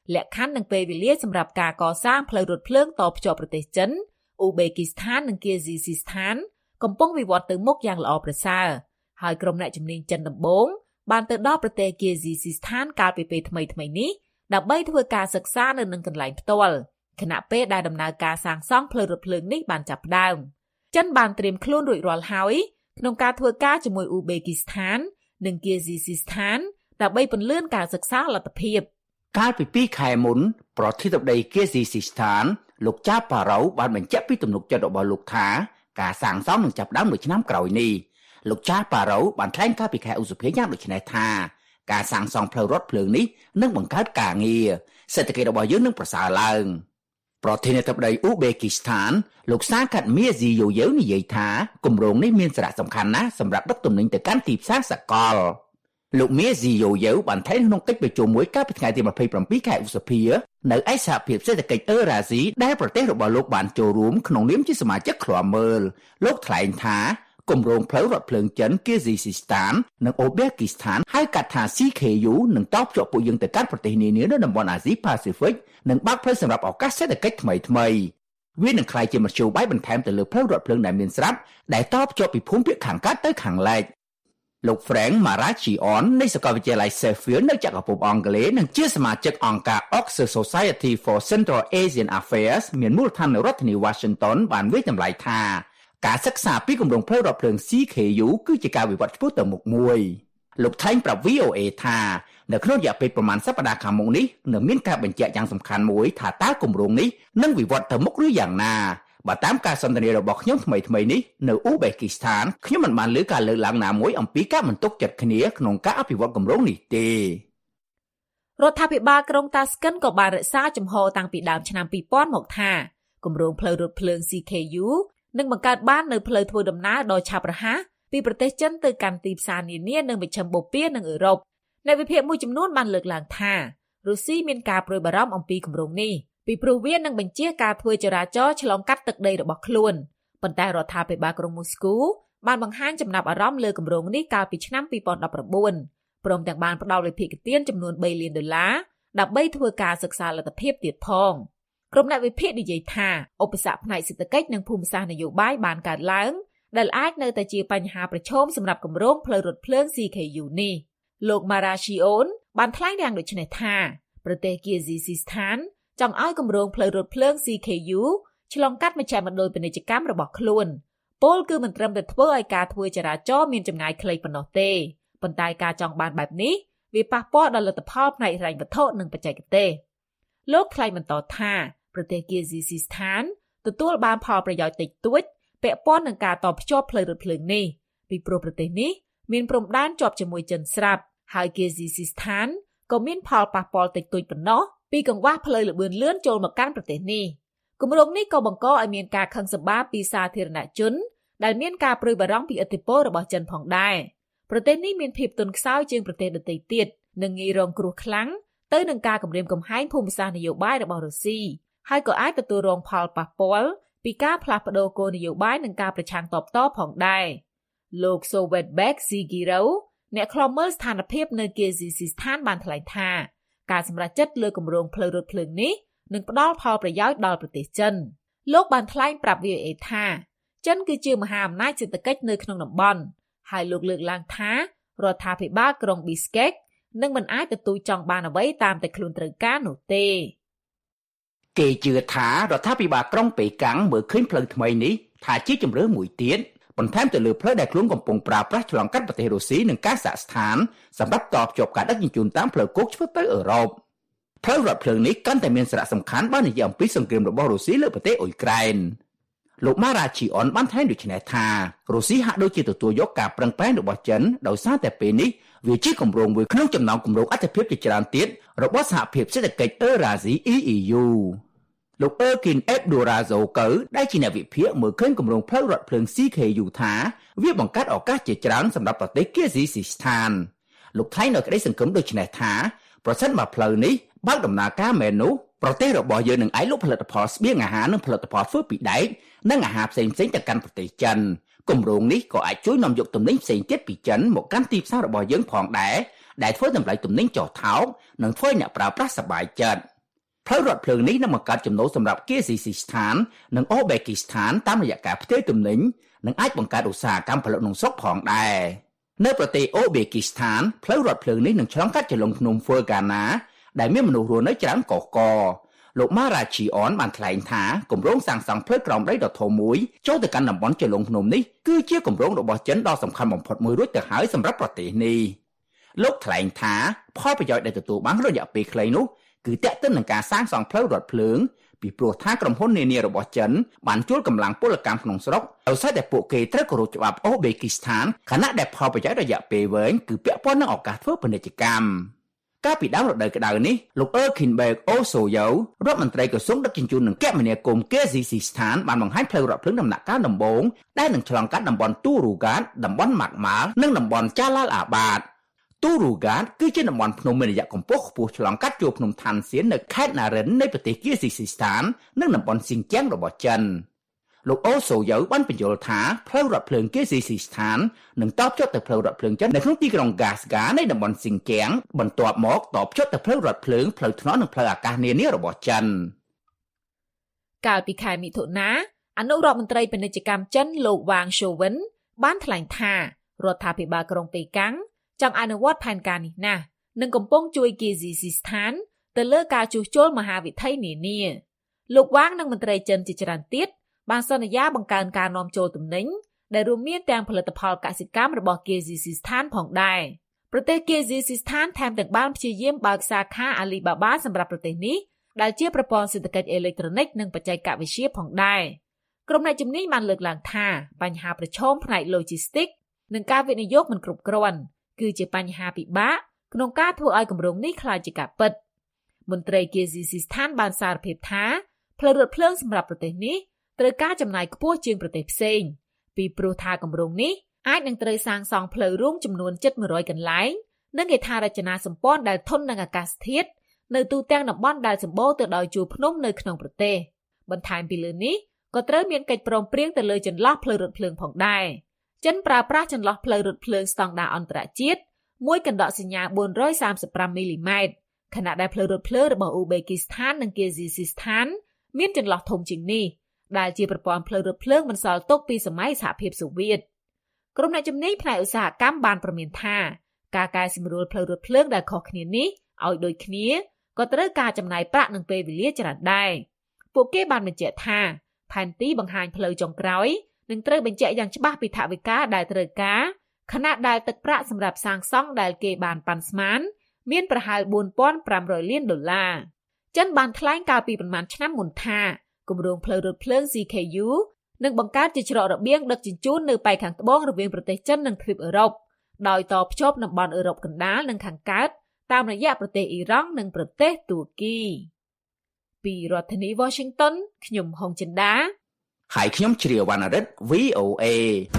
លក្ខខណ្ឌនិងពេលវេលាសម្រាប់ការកសាងផ្លូវរថភ្លើងតភ្ជាប់ប្រទេសចិនអ៊ូបេគីស្ថាននិងគីហ្ស៊ីស៊ីស្ថានកំពុងវិវត្តទៅមុខយ៉ាងល្អប្រសើរហើយក្រុមអ្នកជំនាញចិនដំបូងបានទៅដល់ប្រទេសគីហ្ស៊ីស៊ីស្ថានកាលពីពេលថ្មីៗនេះដើម្បីធ្វើការសិក្សានៅនឹងកន្លែងផ្ទាល់ខណៈពេលដែលដំណើរការសាងសង់ផ្លូវរថភ្លើងនេះបានចាប់ផ្ដើមចិនបានត្រៀមខ្លួនរួចរាល់ហើយក្នុងការធ្វើការជាមួយអ៊ូបេគីស្ថាននិងគីហ្ស៊ីស៊ីស្ថានដើម្បីពន្លឿនការសិក្សាលទ្ធភាពកាលពីពីរខែមុនប្រធានាធិបតីគីហ្ស៊ីស៊ីស្ថានលោកចាប៉ារ៉ូបានបញ្ជាក់ពីទំនុកចិត្តរបស់លោកថាការសាងសង់នឹងចាប់ផ្ដើមនៅឆ្នាំក្រោយនេះលោកចាប៉ារ៉ូបានថ្លែងកាលពីខែឧសភាយ៉ាងដូចនេះថាការសាងសង់ផ្លូវរថភ្លើងនេះនឹងបង្កើតការងារសេដ្ឋកិច្ចរបស់យើងនឹងប្រសើរឡើងប្រធានាធិបតីអ៊ូបេគីស្ថានលោកសាកាត់មៀស៊ីយ៉ូយើនិយាយថាគម្រោងនេះមានសារៈសំខាន់ណាស់សម្រាប់ដឹកទំនិញទៅកាន់ទីផ្សារសកលលោកមៀស៊ីយ៉ូយើបានថ្លែងក្នុងកិច្ចប្រជុំមួយកាលពីថ្ងៃទីម្ភៃប្រាំពីរខែឧសភានៅឯសហភាពសេដ្ឋកិច្ចអឺរ៉ាស៊ីដែលប្រទេសរបស់លោកបានចូលរួមក្នុងនាមជាសមាជិកឃ្លាំមើលលោកថ្លែងថាគម្រោងផ្លូវរថភ្លើងចិនគីហ្ស៊ីស៊ីស្ថាននិងអូបេគីស្ថានហៅកាត់ថា ស៊ី ខេ យូ នឹងតភ្ជាប់ពួកយើងទៅកាន់ប្រទេសនានានៅតំបន់អាស៊ីប៉ាស៊ីហ្វិកនិងបើកផ្លូវសម្រាប់ឱកាសសេដ្ឋកិច្ចថ្មីថ្មីវានឹងក្លាយជាមធ្យោបាយបន្ថែមទៅលើផ្លូវរថភ្លើងដែលមានស្រាប់ដែលតភ្ជាប់ពីភូមិភាគខាងកើតទៅខាងលិចលោក Frank Marachion នៃសាកលវិទ្យាល័យ Sheffield នៅចក្រភពអង់គ្លេសនិងជាសមាជិកអង្គការ Oxford Society for Central Asian Affairs មានមូលដ្ឋាននៅរដ្ឋធានី Washington បានវិចម្លៃថាការសិក្សាពីគម្រោងផ្លូវរថភ្លើង ស៊ី ខេ យូ គឺជាការវិវត្តឆ្ពោះទៅមុខមួយលោកថ្លែងប្រាប់ វី អូ អេ ថានៅក្នុងរយៈពេលប្រមាណសប្តាហ៍ខាងមុខនេះនឹងមានការបញ្ជាក់យ៉ាងសំខាន់មួយថាតើគម្រោងនេះនឹងវិវត្តទៅមុខឬយ៉ាងណាបើតាមការសន្ទនារបស់ខ្ញុំថ្មីថ្មីនេះនៅអ៊ូបេគីស្ថានខ្ញុំមិនបានលើការលើកឡើងណាមួយអំពីការមិនទុកចិត្តគ្នាក្នុងការអភិវឌ្ឍគម្រោងនេះទេរដ្ឋាភិបាលក្រុងតាស្កិនក៏បានរក្សាជំហរតាំងពីដើមឆ្នាំពីរពាន់មកថាគម្រោងផ្លូវរថភ្លើង ស៊ី ខេ យូ នឹងបង្កើតបាននៅផ្លូវធ្វើដំណើរដ៏ឆាប់រហ័សពីប្រទេសចិនទៅកាន់ទីផ្សារនានានៅមជ្ឈិមបូព៌ានិងអឺរ៉ុបអ្នកវិភាគមួយចំនួនបានលើកឡើងថារុស្ស៊ីមានការព្រួយបារម្ភអំពីគម្រោងនេះពីព្រោះវានឹងបញ្ជាការធ្វើចរាចរណ៍ឆ្លងកាត់ទឹកដីរបស់ខ្លួនប៉ុន្តែរដ្ឋាភិបាលក្រុងមូស្គូបានបង្ហាញចំណាប់អារម្មណ៍លើគម្រោងនេះកាលពីឆ្នាំពីរពាន់ដប់ប្រាំបួនព្រមទាំងបានផ្ដល់វិភាគទានចំនួនបីលានដុល្លារដើម្បីធ្វើការសិក្សាលទ្ធភាពទៀតផងក្រុមអ្នកវិភាគនិយាយថាឧបសគ្គផ្នែកសេដ្ឋកិច្ចនិងភូមិសាស្ត្រនយោបាយបានកើតឡើងដែលអាចនៅតែជាបញ្ហាប្រឈមសម្រាប់គម្រោងផ្លូវរថភ្លើង ស៊ី ខេ យូ នេះលោក Marachion បានថ្លែងយ៉ាងដូចនេះថាប្រទេសគីហ្ស៊ីស៊ីស្ថានចង់ឲ្យគម្រោងផ្លូវរថភ្លើង ស៊ី ខេ យូ ឆ្លងកាត់មជ្ឈមណ្ឌលពាណិជ្ជកម្មរបស់ខ្លួនពលគឺមិនត្រឹមតែធ្វើឲ្យការធ្វើចរាចរណ៍មានចម្ងាយខ្លីប៉ុណ្ណោះទេប៉ុន្តែការចង់បានបែបនេះវាប៉ះពាល់ដល់លទ្ធផលផ្នែកហិរញ្ញវត្ថុនិងបច្ចេកទេសលោកថ្លែងបន្តថាប្រទេសគីហ្ស៊ីស៊ីស្ថានទទួលបានផលប្រយោជន៍តិចតួចពាក់ព័ន្ធនឹងការតភ្ជាប់ផ្លូវរថភ្លើងនេះពីព្រោះប្រទេសនេះមានព្រំដែនជាប់ជាមួយចិនស្រាប់ហើយគីហ្ស៊ីស៊ីស្ថានក៏មានផលប៉ះពាល់តិចតួចប៉ុណ្ណោះពីកង្វះផ្លូវលបឿនលឿនចូលមកកាន់ប្រទេសនេះគម្រោងនេះក៏បង្កឲ្យមានការខឹងសម្បារពីសាធារណជនដែលមានការព្រួយបារម្ភពីឥទ្ធិពលរបស់ចិនផងដែរប្រទេសនេះមានភាពទន់ខ្សោយជាងប្រទេសដទៃទៀតនិងងាយរងគ្រោះខ្លាំងទៅនឹងការគំរាមកំហែងភូមិសាស្ត្រនយោបាយរបស់រុស្ស៊ីហើយក៏អាចទទួលរងផលប៉ះពាល់ពីការផ្លាស់ប្តូរគោលនយោបាយនិងការប្រឆាំងតបតផងដែរលោក Sovetbek Zigiro អ្នកខ្លំមើលស្ថានភាពនៅគីហ្ស៊ីស៊ីស្ថានបានថ្លែងថាការសម្រេចចិត្តលើគម្រោងផ្លូវរថភ្លើងនេះនឹងផ្ដល់ផលប្រយោជន៍ដល់ប្រទេសចិនលោកបានថ្លែងប្រាប់ វី អូ អេ ថាចិនគឺជាមហាអំណាចសេដ្ឋកិច្ចនៅក្នុងតំបន់ហើយលោកលើកឡើងថារដ្ឋាភិបាលក្រុង Bishkek នឹងមិនអាចទទួលចង់បានអ្វីតាមតែខ្លួនត្រូវការនោះទេគេជឿថារដ្ឋាភិបាលក្រុងប៉េកាំងមើលឃើញផ្លូវថ្មីនេះថាជាជម្រើសមួយទៀតបន្ថែមទៅលើផ្លូវដែលខ្លួនកំពុងប្រើប្រាស់ឆ្លងកាត់ប្រទេសរុស្ស៊ីនិងកាហ្សាក់ស្ថានសម្រាប់តភ្ជាប់ការដឹកជញ្ជូនតាមផ្លូវគោកឆ្ពោះទៅអឺរ៉ុបផ្លូវរថភ្លើងនេះកាន់តែមានសារៈសំខាន់បើនិយាយអំពីសង្គ្រាមរបស់រុស្ស៊ីលើប្រទេសអ៊ុយក្រែនលោក Marachion បានថ្លែងដូចនេះថារុស្ស៊ីហាក់ដូចជាទទួលយកការប្រឹងប្រែងរបស់ចិនដោយសារតែពេលនេះវាជាគម្រោងមួយក្នុងចំណោមគម្រោងអត្ថិភាពជាច្រើនទៀតរបស់សហភាពសេដ្ឋកិច្ចអឺរ៉ាស៊ី អ៊ី អ៊ី យូ លោក Erkin Abdurazo កើដែលជាអ្នកវិភាគមើលឃើញគម្រោងផ្លូវរថភ្លើង ស៊ី ខេ យូ ថាវាបង្កើតឱកាសជាច្រើនសម្រាប់ប្រទេសគីហ្ស៊ីស៊ីស្ថានលោកថ្លែងនៅក្តីសង្ឃឹមដូចនេះថាប្រសិនបើផ្លូវនេះបើកដំណើរការមែននោះប្រទេសរបស់យើងនឹងអាចលក់ផលិតផលស្បៀងអាហារនិងផលិតផលធ្វើពីដែកនិងអាហារផ្សេងៗទៅកាន់ប្រទេសចិនគម្រោងនេះក៏អាចជួយនាំយកទំនិញផ្សេងទៀតពីចិនមកកាន់ទីផ្សាររបស់យើងផងដែរដែលធ្វើតម្លៃទំនិញចុះថោកនិងធ្វើឲ្យអ្នកប្រើប្រាស់សប្បាយចិត្តផ្លូវរថភ្លើងនេះនឹងបង្កើតចំណូលសម្រាប់គីហ្ស៊ីស៊ីស្ថាននិងអូបេគីស្ថានតាមរយៈការផ្ទេរទំនិញនិងអាចបង្កើតឧស្សាហកម្មផលិតក្នុងស្រុកផងដែរនៅប្រទេសអូបេគីស្ថានផ្លូវរថភ្លើងនេះនឹងឆ្លងកាត់ចន្លងភ្នំ Fergana ដែលមានមនុស្សរស់នៅច្រើនកកកលោក Marachion បានថ្លែងថាគម្រោងសាងសង់ផ្លូវក្រោមដីដ៏ធំមួយចូលទៅកាន់តំបន់ចន្លងភ្នំនេះគឺជាគម្រោងរបស់ចិនដ៏សំខាន់បំផុតមួយរួចទៅហើយសម្រាប់ប្រទេសនេះលោកថ្លែងថាផលប្រយោជន៍ដែលទទួលបានរយៈពេលខ្លីនោះគឺទាក់ទិននឹងការសាងសង់ផ្លូវរថភ្លើងពីព្រោះថាក្រុមហ៊ុននានារបស់ចិនបានជួលកម្លាំងពលកម្មក្នុងស្រុកដោយសារតែពួកគេត្រូវគោរពច្បាប់អូបេគីស្ថានខណៈដែលផលប្រយោជន៍រយៈពេលវែងគឺពាក់ព័ន្ធនឹងឱកាសធ្វើពាណិជ្ជកម្មកាលពីដើមរដូវក្តៅនេះលោក Erkinberg Osoyo រដ្ឋមន្ត្រីក្រសួងដឹកជញ្ជូននិងគមនាគមន៍ K Z C ស្ថានបានបង្ហាញផ្លូវរថភ្លើងដំណាក់កាលដំបូងដែលនឹងឆ្លងកាត់តំបន់ Turugat តំបន់ Makmal និងតំបន់ Jalalabad Turugat គឺជាតំបន់ភ្នំមានរយៈកម្ពស់ខ្ពស់ឆ្លងកាត់ជួរភ្នំឋានសៀននៅខេត្ត Naren នៃប្រទេស K Z C ស្ថាននិងតំបន់ Xinjiang របស់ចិនលោកអូសូយ៉ូបានបញ្យល់ថាផ្លូវរថភ្លើង K Z C ស្ថាននឹងតបជត់ទៅផ្លូវរថភ្លើងចិននៅក្នុងទីក្រុង Gasga នៃតំបន់ Xinjiang បន្ទាប់មកតបជត់ទៅផ្លូវរថភ្លើងផ្លូវថ្នល់និងផ្លូវអាកាសនានារបស់ចិនកាលពីខែមិថុនាអនុរដ្ឋមន្ត្រីពាណិជ្ជកម្មចិនលោកវ៉ាង Shouwen បានថ្លែងថារដ្ឋាភិបាលក្រុងប៉េកាំងចង់អនុវត្តផែនការនេះណាស់និងកំពុងជួយ K Z C ស្ថានទៅលើការជួសជុលមហាវិថីនានាលោកវ៉ាងនិងមន្ត្រីចិនជាច្រើនទៀតបានសន្យាបង្កើនការនាំចូលទំនិញដែលរួមមានទាំងផលិតផលកសិកម្មរបស់ K Z C ស្ថានផងដែរប្រទេស K Z C ស្ថានថែមទាំងបានព្យាយាមបើកសាខា Alibaba សម្រាប់ប្រទេសនេះដែលជាប្រព័ន្ធសេដ្ឋកិច្ចអេឡិចត្រូនិកនិងបច្ចេកវិទ្យាផងដែរក្រុមអ្នកជំនាញបានលើកឡើងថាបញ្ហាប្រឈមផ្នែក Logistics និងការវិនិយោគមិនគ្រប់គ្រាន់គឺជាបញ្ហាពិបាកក្នុងការធ្វើឲ្យគម្រោងនេះក្លាយជាការពិតមន្ត្រី K Z C ស្ថានបានសារភាពថាផ្លូវរថភ្លើងសម្រាប់ប្រទេសនេះត្រូវការចំណាយខ្ពស់ជាងប្រទេសផ្សេងពីព្រោះថាគម្រោងនេះអាចនឹងត្រូវសាងសង់ផ្លូវរួមចំនួនជិតមួយរយកន្លែងនិងហេដ្ឋារចនាសម្ព័ន្ធដែលធន់នឹងអាកាសធាតុនៅទូទាំងតំបន់ដែលសម្បូរទៅដោយជួរភ្នំនៅក្នុងប្រទេសបន្ថែមពីលើនេះក៏ត្រូវមានកិច្ចព្រមព្រៀងទៅលើចន្លោះផ្លូវរថភ្លើងផងដែរចិនប្រើប្រាស់ចន្លោះផ្លូវរថភ្លើងស្តង់ដារអន្តរជាតិមួយកណ្ដកសញ្ញាបួនរយសាមសិបប្រាំមីលីម៉ែត្រខណៈដែលផ្លូវរថភ្លើងរបស់អ៊ូបេគីស្ថាននិង K Z C ស្ថានមានចន្លោះធំជាងនេះដែលជាប្រព័ន្ធផ្លូវរថភ្លើងបន្សល់ទុកពីសម័យសហភាពសូវៀតក្រុមអ្នកជំនាញផ្នែកឧស្សាហកម្មបានប្រមានថាការកែសម្រួលផ្លូវរថភ្លើងដែលខុសគ្នានេះឲ្យដូចគ្នាក៏ត្រូវការចំណាយប្រាក់និងពេលវេលាច្រើនដែរពួកគេបានបញ្ជាក់ថាផែនទីបង្ហាញផ្លូវចុងក្រោយនឹងត្រូវបញ្ជាក់យ៉ាងច្បាស់ពីថវិកាដែលត្រូវការខណៈដែលទឹកប្រាក់សម្រាប់សាងសង់ដែលគេបានប៉ាន់ស្មានមានប្រហែលបួនពាន់ប្រាំរយលានដុល្លារចិនបានថ្លែងកាលពីប្រមាណឆ្នាំមុនថាគម្រោងផ្លូវរថភ្លើង C K U នឹងបង្កើតជាច្រករបៀងដឹកជញ្ជូននៅប៉ែកខាងត្បូងរវាងប្រទេសចិននិងទ្វីបអឺរ៉ុបដោយតភ្ជាប់តំបន់អឺរ៉ុបកណ្ដាលនិងខាងកើតតាមរយៈប្រទេសអ៊ីរ៉ង់និងប្រទេសទួរគីពីរដ្ឋធានី Washington ខ្ញុំហុងចិន្តាហើយខ្ញុំជ្រាវវណ្ណរិទ្ធ V O A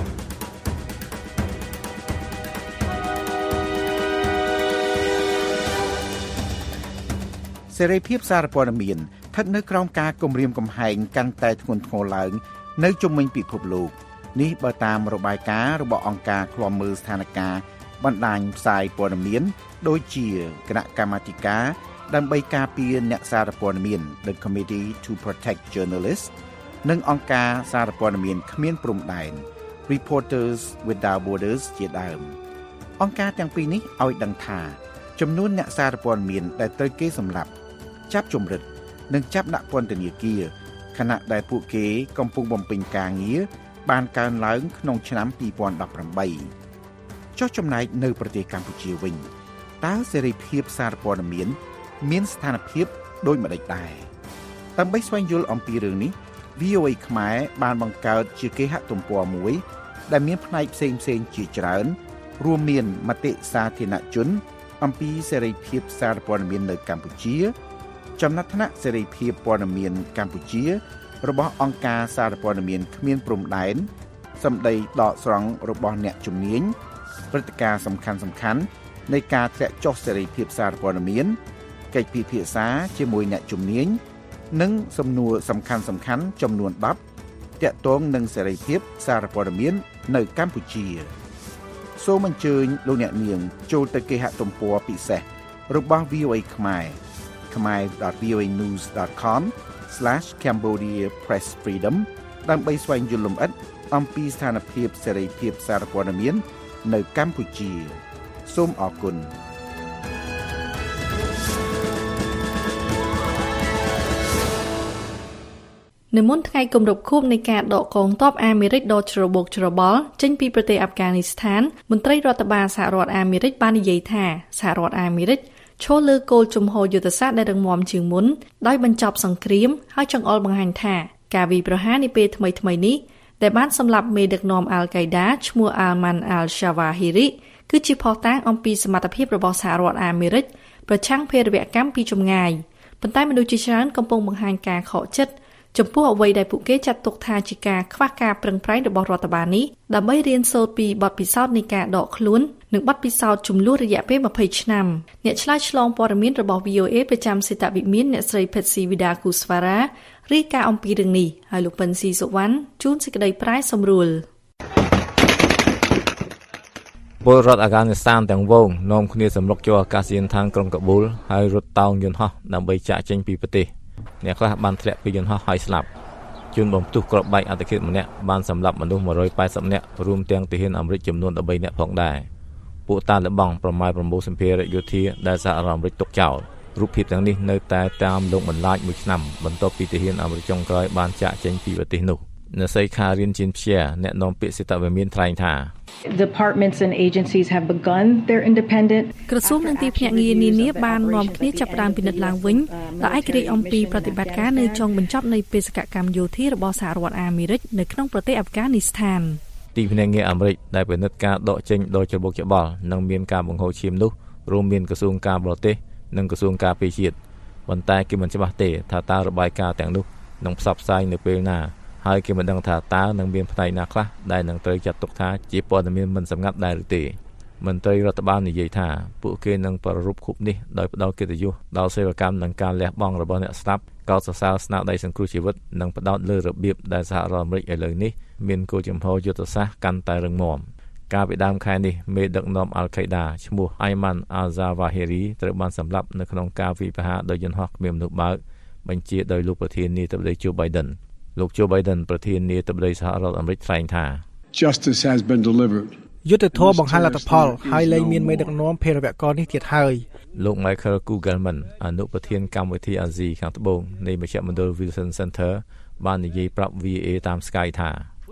សេរីភាពសារព័ត៌មានស្ថិតនៅក្រោមការគំរាមកំហែងកាន់តែធ្ងន់ធ្ងរឡើងនៅជុំវិញពិភពលោកនេះបើតាមរបាយការណ៍របស់អង្គការឃ្លាំមើលស្ថានភាពបណ្ដាញផ្សាយព័ត៌មានដូចជាគណៈកម្មាធិការដើម្បីការពារអ្នកសារព័ត៌មាន The Committee to Protect Journalists និងអង្គការសារព័ត៌មានគ្មានព្រំដែន Reporters Without Borders ជាដើមអង្គការទាំងពីរនេះឲ្យដឹងថាចំនួនអ្នកសារព័ត៌មានដែលត្រូវគេសម្លាប់ចាប់ជំរិតនិងចាប់ដាក់ពន្ធនាគារខណៈដែលពួកគេកំពុងបំពេញការងារបានកើនឡើងក្នុងឆ្នាំពីរពាន់ដប់ប្រាំបីចុះចំណែកនៅប្រទេសកម្ពុជាវិញតើសេរីភាពសារព័ត៌មានមានស្ថានភាពដូចម្តេចដែរដើម្បីស្វែងយល់អំពីរឿងនេះ V O A ខ្មែរបានបង្កើតជាគេហទំព័រមួយដែលមានផ្នែកផ្សេងៗជាច្រើនរួមមានមតិសាធារណជនអំពីសេរីភាពសារព័ត៌មាននៅកម្ពុជាចំណាត់ថ្នាក់សេរីភាពព័ត៌មានកម្ពុជារបស់អង្គការសារព័ត៌មានគ្មានព្រំដែនសម្ដីដកស្រង់របស់អ្នកជំនាញព្រឹត្តិការណ៍សំខាន់ៗនៃការធ្លាក់ចុះសេរីភាពសារព័ត៌មានកិច្ចពិភាក្សាជាមួយអ្នកជំនាញនិងសំណួរសំខាន់ៗចំនួនដប់ទាក់ទងនឹងសេរីភាពសារព័ត៌មាននៅកម្ពុជាសូមអញ្ជើញលោកអ្នកនាងចូលទៅគេហទំព័រពិសេសរបស់ V O A ខ្មែរ khmer dot v o a news dot com slash cambodia press freedom ដើម្បីស្វែងយល់លម្អិតអំពីស្ថានភាពសេរីភាពសារព័ត៌មាននៅកម្ពុជាសូមអរគុណនៅមុនថ្ងៃគម្រប់ខួបនៃការដកកងទ័ពអាមេរិកដ៏ច្របូកច្របល់ចេញពីប្រទេសអាហ្វហ្គានីស្ថានមន្ត្រីរដ្ឋបាលសហរដ្ឋអាមេរិកបាននិយាយថាសហរដ្ឋអាមេរិកឈលលើគោលជំហរយុទ្ធសាស្ត្រដែលរឹងមាំជាងមុនដោយបញ្ចប់សង្គ្រាមហើយចង្អុលបង្ហាញថាការវាយប្រហារនាពេលថ្មីៗនេះដែលបានសម្លាប់មេដឹកនាំអាល់កៃដាឈ្មោះអាល់ម៉ាន់អាល់សាវ៉ាហ៊ីរីគឺជាភស្តុតាងអំពីសមត្ថភាពរបស់សហរដ្ឋអាមេរិកប្រឆាំងភេរវកម្មពីចម្ងាយប៉ុន្តែមនុស្សជាច្រើនកំពុងបង្ហាញការខកចិត្តចំពោះអ្វីដែលពួកគេចាត់ទុកថាជាការខ្វះការប្រឹងប្រែងរបស់រដ្ឋបាលនេះដើម្បីរៀនសូត្រពីបទពិសោធន៍នៃការដកខ្លួននិងបទពិសោធន៍ចំនួនរយៈពេលម្ភៃឆ្នាំអ្នកឆ្លើយឆ្លងព័ត៌មានរបស់ វី អូ เอ ប្រចាំសេតវិមានអ្នកស្រី Patsy Widakuswara រាយការណ៍អំពីរឿងនេះហើយលោកប៉ិនស៊ីសុវណ្ណជួនសេចក្តីប្រាយសម្រួលពលរដ្ឋអាហ្វហ្គានីស្ថានទាំងវងនាំគ្នាសម្រុកចូលអាកាសយានដ្ឋានក្រុងកាប៊ូលហើយរត់តោងយន្តហោះដើម្បីចាកចេញពីប្រទេសអ្នកខ្លះបានធ្លាក់ពីយន្តហោះហើយស្លាប់ជនបំផ្ទុះគ្រាប់បែកអត្តឃាតម្នាក់បានសម្លាប់មនុស្សmột trăm tám mươiនាក់រួមទាំងទាហានអាមេរិកចំនួន13នាក់ផងដែរពួកតាលីបង់ប្រមាថប្រមូលសម្ភារៈយោធាដែលសហរដ្ឋអាមេរិកទុកចោលរូបភាពទាំងនេះនៅតែតាមលោកបន្លាចមួយឆ្នាំបន្ទាប់ពីទាហានអាមេរិកចុងក្រោយបានចាកចេញពីប្រទេសនោះអ្នកស្រីខារៀនជិនព្យាអ្នកនាំពាក្យសេតវិមានថ្លែងថា Departments and agencies have begun their independent ក្រសួងនិងទីភ្នាក់ងារនានាបាននាំគ្នាចាប់ផ្ដើមពិនិត្យឡើងវិញដោយឯករាជ្យអំពីប្រតិបត្តិការនៅចុងបញ្ចប់នៃបេសកកម្មយោធារបស់សហរដ្ឋអាមេរិកនៅក្នុងប្រទេសអាហ្វហ្គានីស្ថានទីភ្នាក់ងារអាមេរិកដែលពិនិត្យការដកចេញដោយច្របូកច្បល់និងមានការបង្ហូរឈាមនោះរួមមានក្រសួងការបរទេសនិងក្រសួងការពារជាតិប៉ុន្តែគេមិនច្បាស់ទេថាតើរបាយការណ៍ទាំងនោះនឹងផ្សព្វផ្សាយនៅពេលណាហើយគេមិនដឹងថាតើនឹងមានផ្នែកណាខ្លះដែលនឹងត្រូវចាត់ទុកថាជាព័ត៌មានមិនសម្ងាត់ដែរឬទេមន្ត្រីរដ្ឋបាលនិយាយថាពួកគេនឹងប្រារព្ធខួបនេះដោយផ្ដល់កិត្តិយសដល់សេវាកម្មនិងការលះបង់របស់អ្នកស្លាប់កោតសរសើរស្នាដៃសង្គ្រោះជីវិតនិងផ្ដោតលើរបៀបដែលសហរដ្ឋអាមេរិកឥឡូវនេះមានគោលជំហរយុទ្ធសាស្ត្រកាន់តែរឹងមាំកាលពីដើមខែនេះមេដឹកនាំអាល់ខេដាឈ្មោះអៃម៉ាន់អាល់ហ្សាវ៉ាហ៊ីរីត្រូវបានសម្លាប់នៅក្នុងការវាយប្រហារដោយយន្តហោះគ្មានមនុស្សបើកបញ្ជាដោយលោកប្រធានាធិបតី Joe Bidenលោក Joe Biden ប្រធានាធិបតីសហរដ្ឋអាមេរិកថ្លែងថា Justice has been delivered យុត្តិធម៌បង្ហាញលទ្ធផលហើយលែងមានមេដឹកនាំភេរវកម្មនេះទៀតហើយលោក Michael Kugelman អនុប្រធានកម្មវិធីអាស៊ីខាងត្បូងនៃមជ្ឈមណ្ឌល Wilson Center បាននិយាយប្រាប់ វី អូ เอ តាម Sky ថា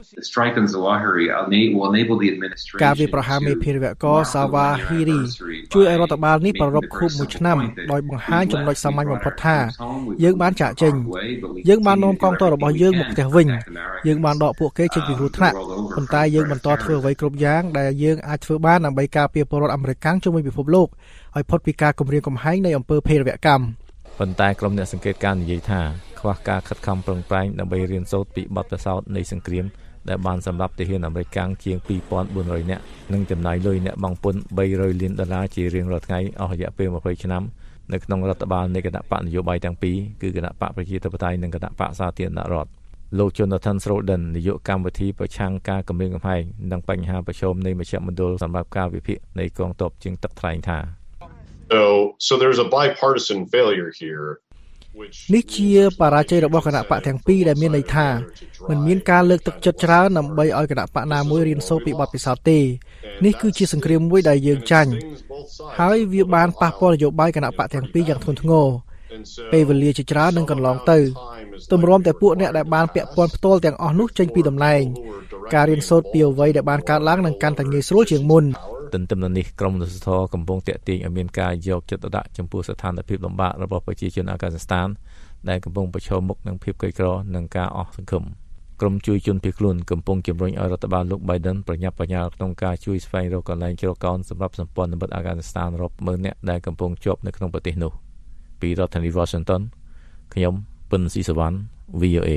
ការវាយប្រហារមេភេរវកម្មសាវ៉ាហ៊ីរីជួយឲ្យរដ្ឋបាលនេះប្រារព្ធខួបមួយឆ្នាំដោយបង្ហាញចំណុចសាមញ្ញបំផុតថាយើងបានចាកចេញយើងបាននាំកងទ័ពរបស់យើងមកផ្ទះវិញយើងបានដកពួកគេចេញពីគ្រោះថ្នាក់ប៉ុន្តែយើងបន្តធ្វើអ្វីគ្រប់យ៉ាងដែលយើងអាចធ្វើបានដើម្បីការពារពលរដ្ឋអាមេរិកជុំវិញពិភពលោកឲ្យផុតពីការគំរាមកំហែងនៃអំពើភេរវកម្មប៉ុន្តែក្រុមអ្នកសង្កេតការណ៍និយាយថាខ្វះការខិតខំប្រឹងប្រែងដើម្បីរៀនសូត្រពីបទពិសោធន៍នៃសង្គ្រាមដែលបានសម្រាប់ទាហានអាមេរិកជាងtwo thousand four hundredនាក់និងចំណាយលុយអ្នកបង់ពន្ធthree hundredលានដុល្លារជារៀងរាល់ថ្ងៃអស់រយៈពេលtwentyឆ្នាំនៅក្នុងរដ្ឋបាលនៃគណៈបកនយោបាយទាំងពីរគឺគណៈបកប្រជាធិបតេយ្យនិងគណៈបកសាធារណរដ្ឋលោក Jonathan Snowden នាយកកម្មវិធីប្រឆាំងការគំរាមកំហែងនិងបញ្ហាប្រឈមនៃមជ្ឈមណ្ឌលសម្រាប់ការវិភាគនៃកងទ័ពជើងទឹកថ្លែងថា So so there's a bipartisan failure here នេះជាបរាជ័យរបស់គណៈបកទាំងពីរដែលមានន័យថាមិនមានការលើកទឹកចិត្តច្រើនដើម្បីឲ្យគណៈបកណាមួយរៀនសូត្រពីបទពិសោធន៍ទេនេះគឺជាសង្គ្រាមមួយដែលយើងចាញ់ហើយវាបានប៉ះពាល់នយោបាយគណៈបកទាំងពីរយ៉ាងធ្ងន់ធ្ងរពេលវេលាជាច្រើននឹងកន្លងទៅទម្រាំតែពួកអ្នកដែលបានពាក់ព័ន្ធផ្ទាល់ទាំងអស់នោះចេញពីតំណែងការរៀនសូត្រពីអ្វីដែលបានកើតឡើងនឹងកាន់តែងាយស្រួលជាងមុនទន្ទឹមនឹងនេះក្រមមនុស្សធម៌កំពុងតាក់ទាញឲ្យមានការយកចិត្តទុកដាក់ចំពោះស្ថានភាពលំបាករបស់ប្រជាជនអាហ្វហ្គានីស្ថានដែលកំពុងប្រឈមមុខនឹងភាពក្រីក្រនិងការអស់សង្ឃឹមក្រមជួយជនភៀសខ្លួនកំពុងជំរុញឲ្យរដ្ឋបាលលោក Biden ប្រញាប់ប្រញាល់ក្នុងការជួយស្វែងរកកន្លែងជ្រកកោនសម្រាប់សម្ព័ន្ធមិត្តអាហ្វហ្គានីស្ថានរាប់ម៉ឺននាក់ដែលកំពុងជាប់នៅក្នុងប្រទេសនោះពីរដ្ឋធានី Washington ខ្ញុំពិនស៊ីសវណ្ណ វី អូ เอ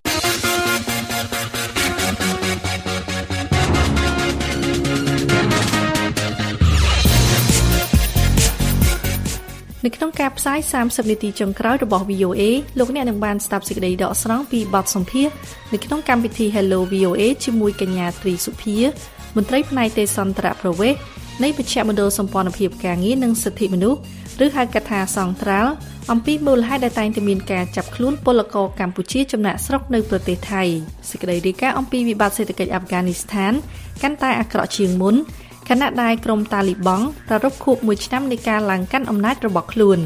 នៅក្នុងការផ្សាយthirtyនាទីចុងក្រោយរបស់ វី អូ เอ លោកអ្នកនឹងបានស្ដាប់សេចក្តីដកស្រង់ពីបទសម្ភាសន៍នៅក្នុងកម្មវិធី Hello វី អូ เอ ជាមួយកញ្ញាត្រីសុភាមន្ត្រីផ្នែកទេសន្តរប្រវេសន៍នៃមជ្ឈមណ្ឌលសម្ព័ន្ធភាពការងារនិងសិទ្ធិមនុស្សឬហៅកាត់ថាសង្ត្រាល់អំពីមូលហេតុដែលតែងតែមានការចាប់ខ្លួនពលករកម្ពុជាចំណាក់ស្រុកនៅប្រទេសថៃសេចក្តីរាយការណ៍អំពីវិបត្តិសេដ្ឋកិច្ចអាហ្វហ្គានីស្ថានកាន់តែអាក្រក់ជាងមុនខណៈដែលក្រុមតាលីបង់ប្រារព្ធខួបមួយឆ្នាំនៃការឡើងកាន់អំណាចរបស់ខ្លួន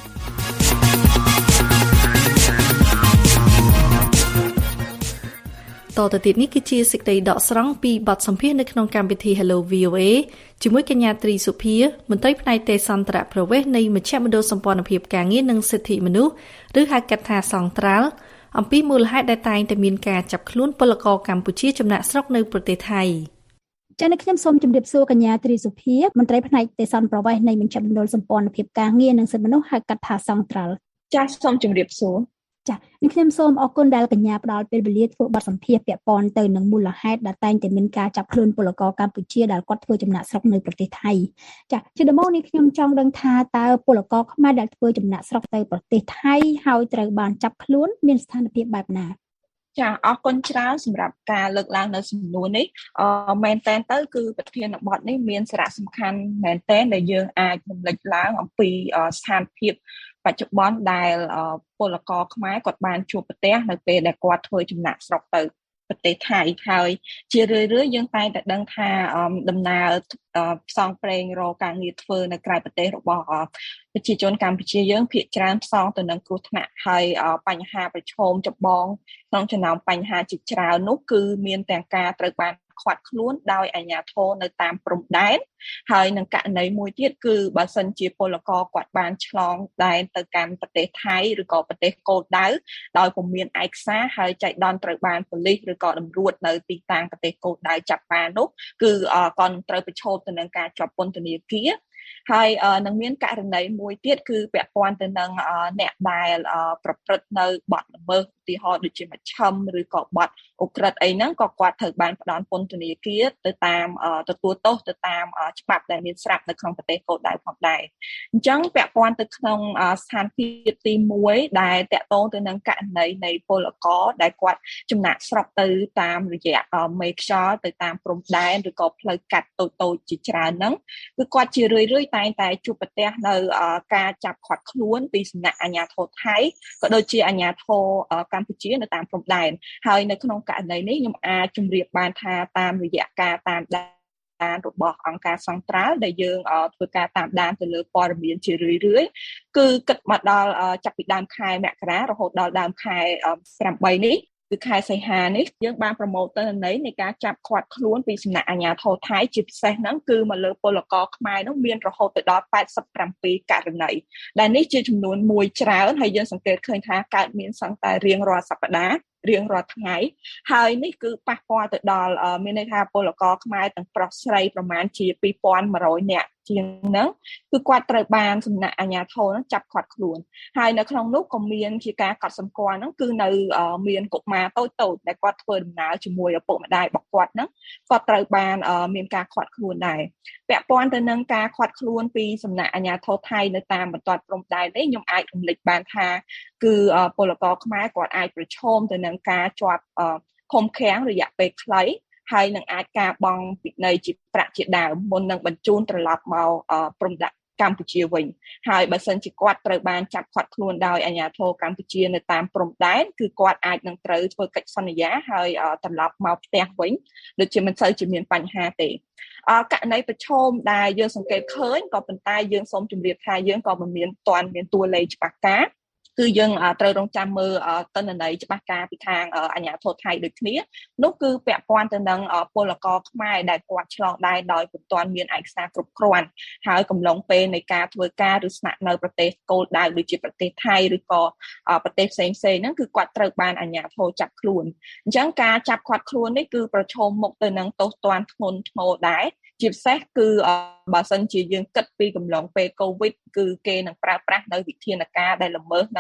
តទៅទៀតនេះគឺជាសេចក្តីដកស្រង់ពីបទសម្ភាសន៍នៅក្នុងកម្មវិធី Hello វី អូ เอ ជាមួយកញ្ញាត្រីសុភាមន្ត្រីផ្នែកទេសន្តរប្រវេសន៍នៃមជ្ឈមណ្ឌលសម្ព័ន្ធភាពការងារនិងសិទ្ធិមនុស្សឬហៅកាត់ថាសង្ត្រាល់អំពីមូលហេតុដែលតែងតែមានការចាប់ខ្លួនពលករកម្ពុជាចំណាក់ស្រុកនៅប្រទេសថៃចា៎នៅខ្ញុំសូមជម្រាបសួរកញ្ញាត្រីសុភាមន្ត្រីផ្នែកទេសន្តរប្រវេសន៍នៃមជ្ឈមណ្ឌលសម្ព័ន្ធភាពការងារនិងសិទ្ធិមនុស្សហៅកាត់ថាសង្ត្រាល់ចា៎សូមជម្រាបសួរចា៎នេះខ្ញុំសូមអរគុណដែលកញ្ញាផ្ដល់ពេលវេលាធ្វើបទសម្ភាសន៍ពាក់ព័ន្ធទៅនឹងមូលហេតុដែលតែងតែមានការចាប់ខ្លួនពលករកម្ពុជាដែលគាត់ធ្វើចំណាក់ស្រុកនៅប្រទេសថៃចា៎ជាដំបូងនេះខ្ញុំចង់ដឹងថាតើពលករខ្មែរដែលធ្វើចំណាក់ស្រុកទៅប្រទេសថៃហើយត្រូវបានចាប់ខ្លួនមានស្ថានភាពបែបណាចាអរគុណច្រើនសម្រាប់ការលើកឡើងនៅសំណួរនេះអឺមែនតើទៅគឺប្រធានបទនេះមានសារៈសំខាន់មែនតើដែលយើងអាចរំលឹកឡើងអំពីស្ថានភាពបច្ចុប្បន្នដែលពលករខ្មែរគាត់បានជួបប្រទះនៅពេលដែលគាត់ធ្វើចំណាក់ស្រុកទៅប្រទេសថៃហើយជារឿយៗយើងតែងតែដឹងថាដំណើរផ្សងព្រេងរកការងារធ្វើនៅក្រៅប្រទេសរបស់ប្រជាជនកម្ពុជាយើងភាគច្រើនផ្សងទៅនឹងគ្រោះថ្នាក់ហើយបញ្ហាប្រឈមចម្បងក្នុងចំណោមបញ្ហាជាច្រើននោះគឺមានទាំងការត្រូវបានខាត់ខ្លួនដោយអាជ្ញាធរនៅតាមព្រំដែនហើយនឹងករណីមួយទៀតគឺបើសិនជាពលករគាត់បានឆ្លងដែនទៅកាន់ប្រទេសថៃឬក៏ប្រទេសគោលដៅដោយពុំមានឯកសារហើយចៃដន្យត្រូវបានប៉ូលីសឬក៏តម្រួតនៅទីតាំងប្រទេសគោលដៅចាប់បាននោះគឺក៏នឹងត្រូវប្រឈមទៅនឹងការជាប់ពន្ធនាគារហើយនឹងមានករណីមួយទៀតគឺពាក់ព័ន្ធទៅនឹងអ្នកដែលប្រព្រឹត្តនៅបទល្មើសឧទាហរណ៍ដូចជាមជ្ឈិមឬក៏បទឧក្រិដ្ឋអីហ្នឹងក៏គាត់ត្រូវបានផ្ដន់ពន្ធនាគារទៅតាមទទួលទោសទៅតាមច្បាប់ដែលមានស្រាប់នៅក្នុងប្រទេសគោលដៅផងដែរអញ្ចឹងពាក់ព័ន្ធទៅក្នុងស្ថានភាពទីមួយដែលតាក់ទងទៅនឹងករណីនៃពលករដែលគាត់ចំណាក់ស្រុកទៅតាមរយៈមេខ្យល់ទៅតាមព្រំដែនឬក៏ផ្លូវកាត់តូចតូចជាច្រើនហ្នឹងគឺគាត់ជារឿយៗតែងតែជួបប្រទះនៅការចាប់ឃាត់ខ្លួនពីសំណាក់អាជ្ញាធរថៃក៏ដូចជាអាជ្ញាធរកម្ពុជានៅតាមព្រំដែនហើយនៅក្នុងករណីនេះខ្ញុំអាចជម្រាបបានថាតាមរយៈការតាមដានរបស់អង្គការសង្ត្រាល់ដែលយើងធ្វើការតាមដានទៅលើព័ត៌មានជារឿយៗគឺគិតមកដល់ចាប់ពីដើមខែមករារហូតដល់ដើមខែប្រាំបីនេះគឺខែសីហានេះយើងបានប្រមូលទិន្នន័យនៃការចាប់ឃាត់ខ្លួនពីសំណាក់អាជ្ញាធរថៃជាពិសេសហ្នឹងគឺមកលើពលករខ្មែរនោះមានរហូតទៅដល់แปดสิบเจ็ดករណីដែលនេះជាចំនួនមួយច្រើនហើយយើងសង្កេតឃើញថាកើតមានសឹងតែរៀងរាល់សប្តាហ៍រៀងរាល់ថ្ងៃហើយនេះគឺប៉ះពាល់ទៅដល់មានន័យថាពលករខ្មែរទាំងប្រុសស្រីប្រមាណជាពីរពាន់មួយរយនាក់ជាងហ្នឹងគឺគាត់ត្រូវបានសំណាក់អាជ្ញាធរហ្នឹងចាប់ឃាត់ខ្លួនហើយនៅក្នុងនោះក៏មានជាការកត់សម្គាល់ហ្នឹងគឺនៅមានកុមារតូចតូចដែលគាត់ធ្វើដំណើរជាមួយឪពុកម្ដាយរបស់គាត់ហ្នឹងគាត់ត្រូវបានមានការឃាត់ខ្លួនដែរពាក់ព័ន្ធទៅនឹងការឃាត់ខ្លួនពីសំណាក់អាជ្ញាធរថៃនៅតាមបន្ទាត់ព្រំដែននេះខ្ញុំអាចរំលឹកបានថាគឺពលករខ្មែរគាត់អាចប្រឈមទៅនឹងការជាប់ឃុំឃាំងរយៈពេលខ្លីហើយនឹងអាចការបង់ពិន័យជាប្រាក់ជាដើមមុននឹងបញ្ជូនត្រឡប់មកព្រំដែនកម្ពុជាវិញហើយបើសិនជាគាត់ត្រូវបានចាប់ឃាត់ខ្លួនដោយអាជ្ញាធរកម្ពុជានៅតាមព្រំដែនគឺគាត់អាចនឹងត្រូវធ្វើកិច្ចសន្យាហើយត្រឡប់មកផ្ទះវិញដូចជាមិនសូវជាមានបញ្ហាទេអករណីប្រឈមដែលយើងសង្កេតឃើញក៏ប៉ុន្តែយើងសូមជម្រាបថាយើងក៏មិនមានទាន់មានតួលេខច្បាស់ការគឺយើងត្រូវរងចាំមើលទិន្នន័យច្បាស់ការពីខាងអាជ្ញាធរថៃដូចគ្នានោះគឺពាក់ព័ន្ធទៅនឹងពលករខ្មែរដែលគាត់ឆ្លងដែនដោយពុំទាន់មានឯកសារគ្រប់គ្រាន់ហើយកំឡុងពេលនៃការធ្វើការឬស្នាក់នៅប្រទេសគោលដៅដូចជាប្រទេសថៃឬក៏ប្រទេសផ្សេងៗហ្នឹងគឺគាត់ត្រូវបានអាជ្ញាធរចាប់ខ្លួនអញ្ចឹងការចាប់ឃាត់ខ្លួននេះគឺប្រឈមមុខទៅនឹងទោសទណ្ឌធ្ងន់ធ្ងរដែរជាពិសេសគឺបើសិនជាយើងគិតពីកំឡុងពេលកូវីដគឺគេនឹងប្រើប្រាស់នៅវិធានការដែលល្មើសនឹង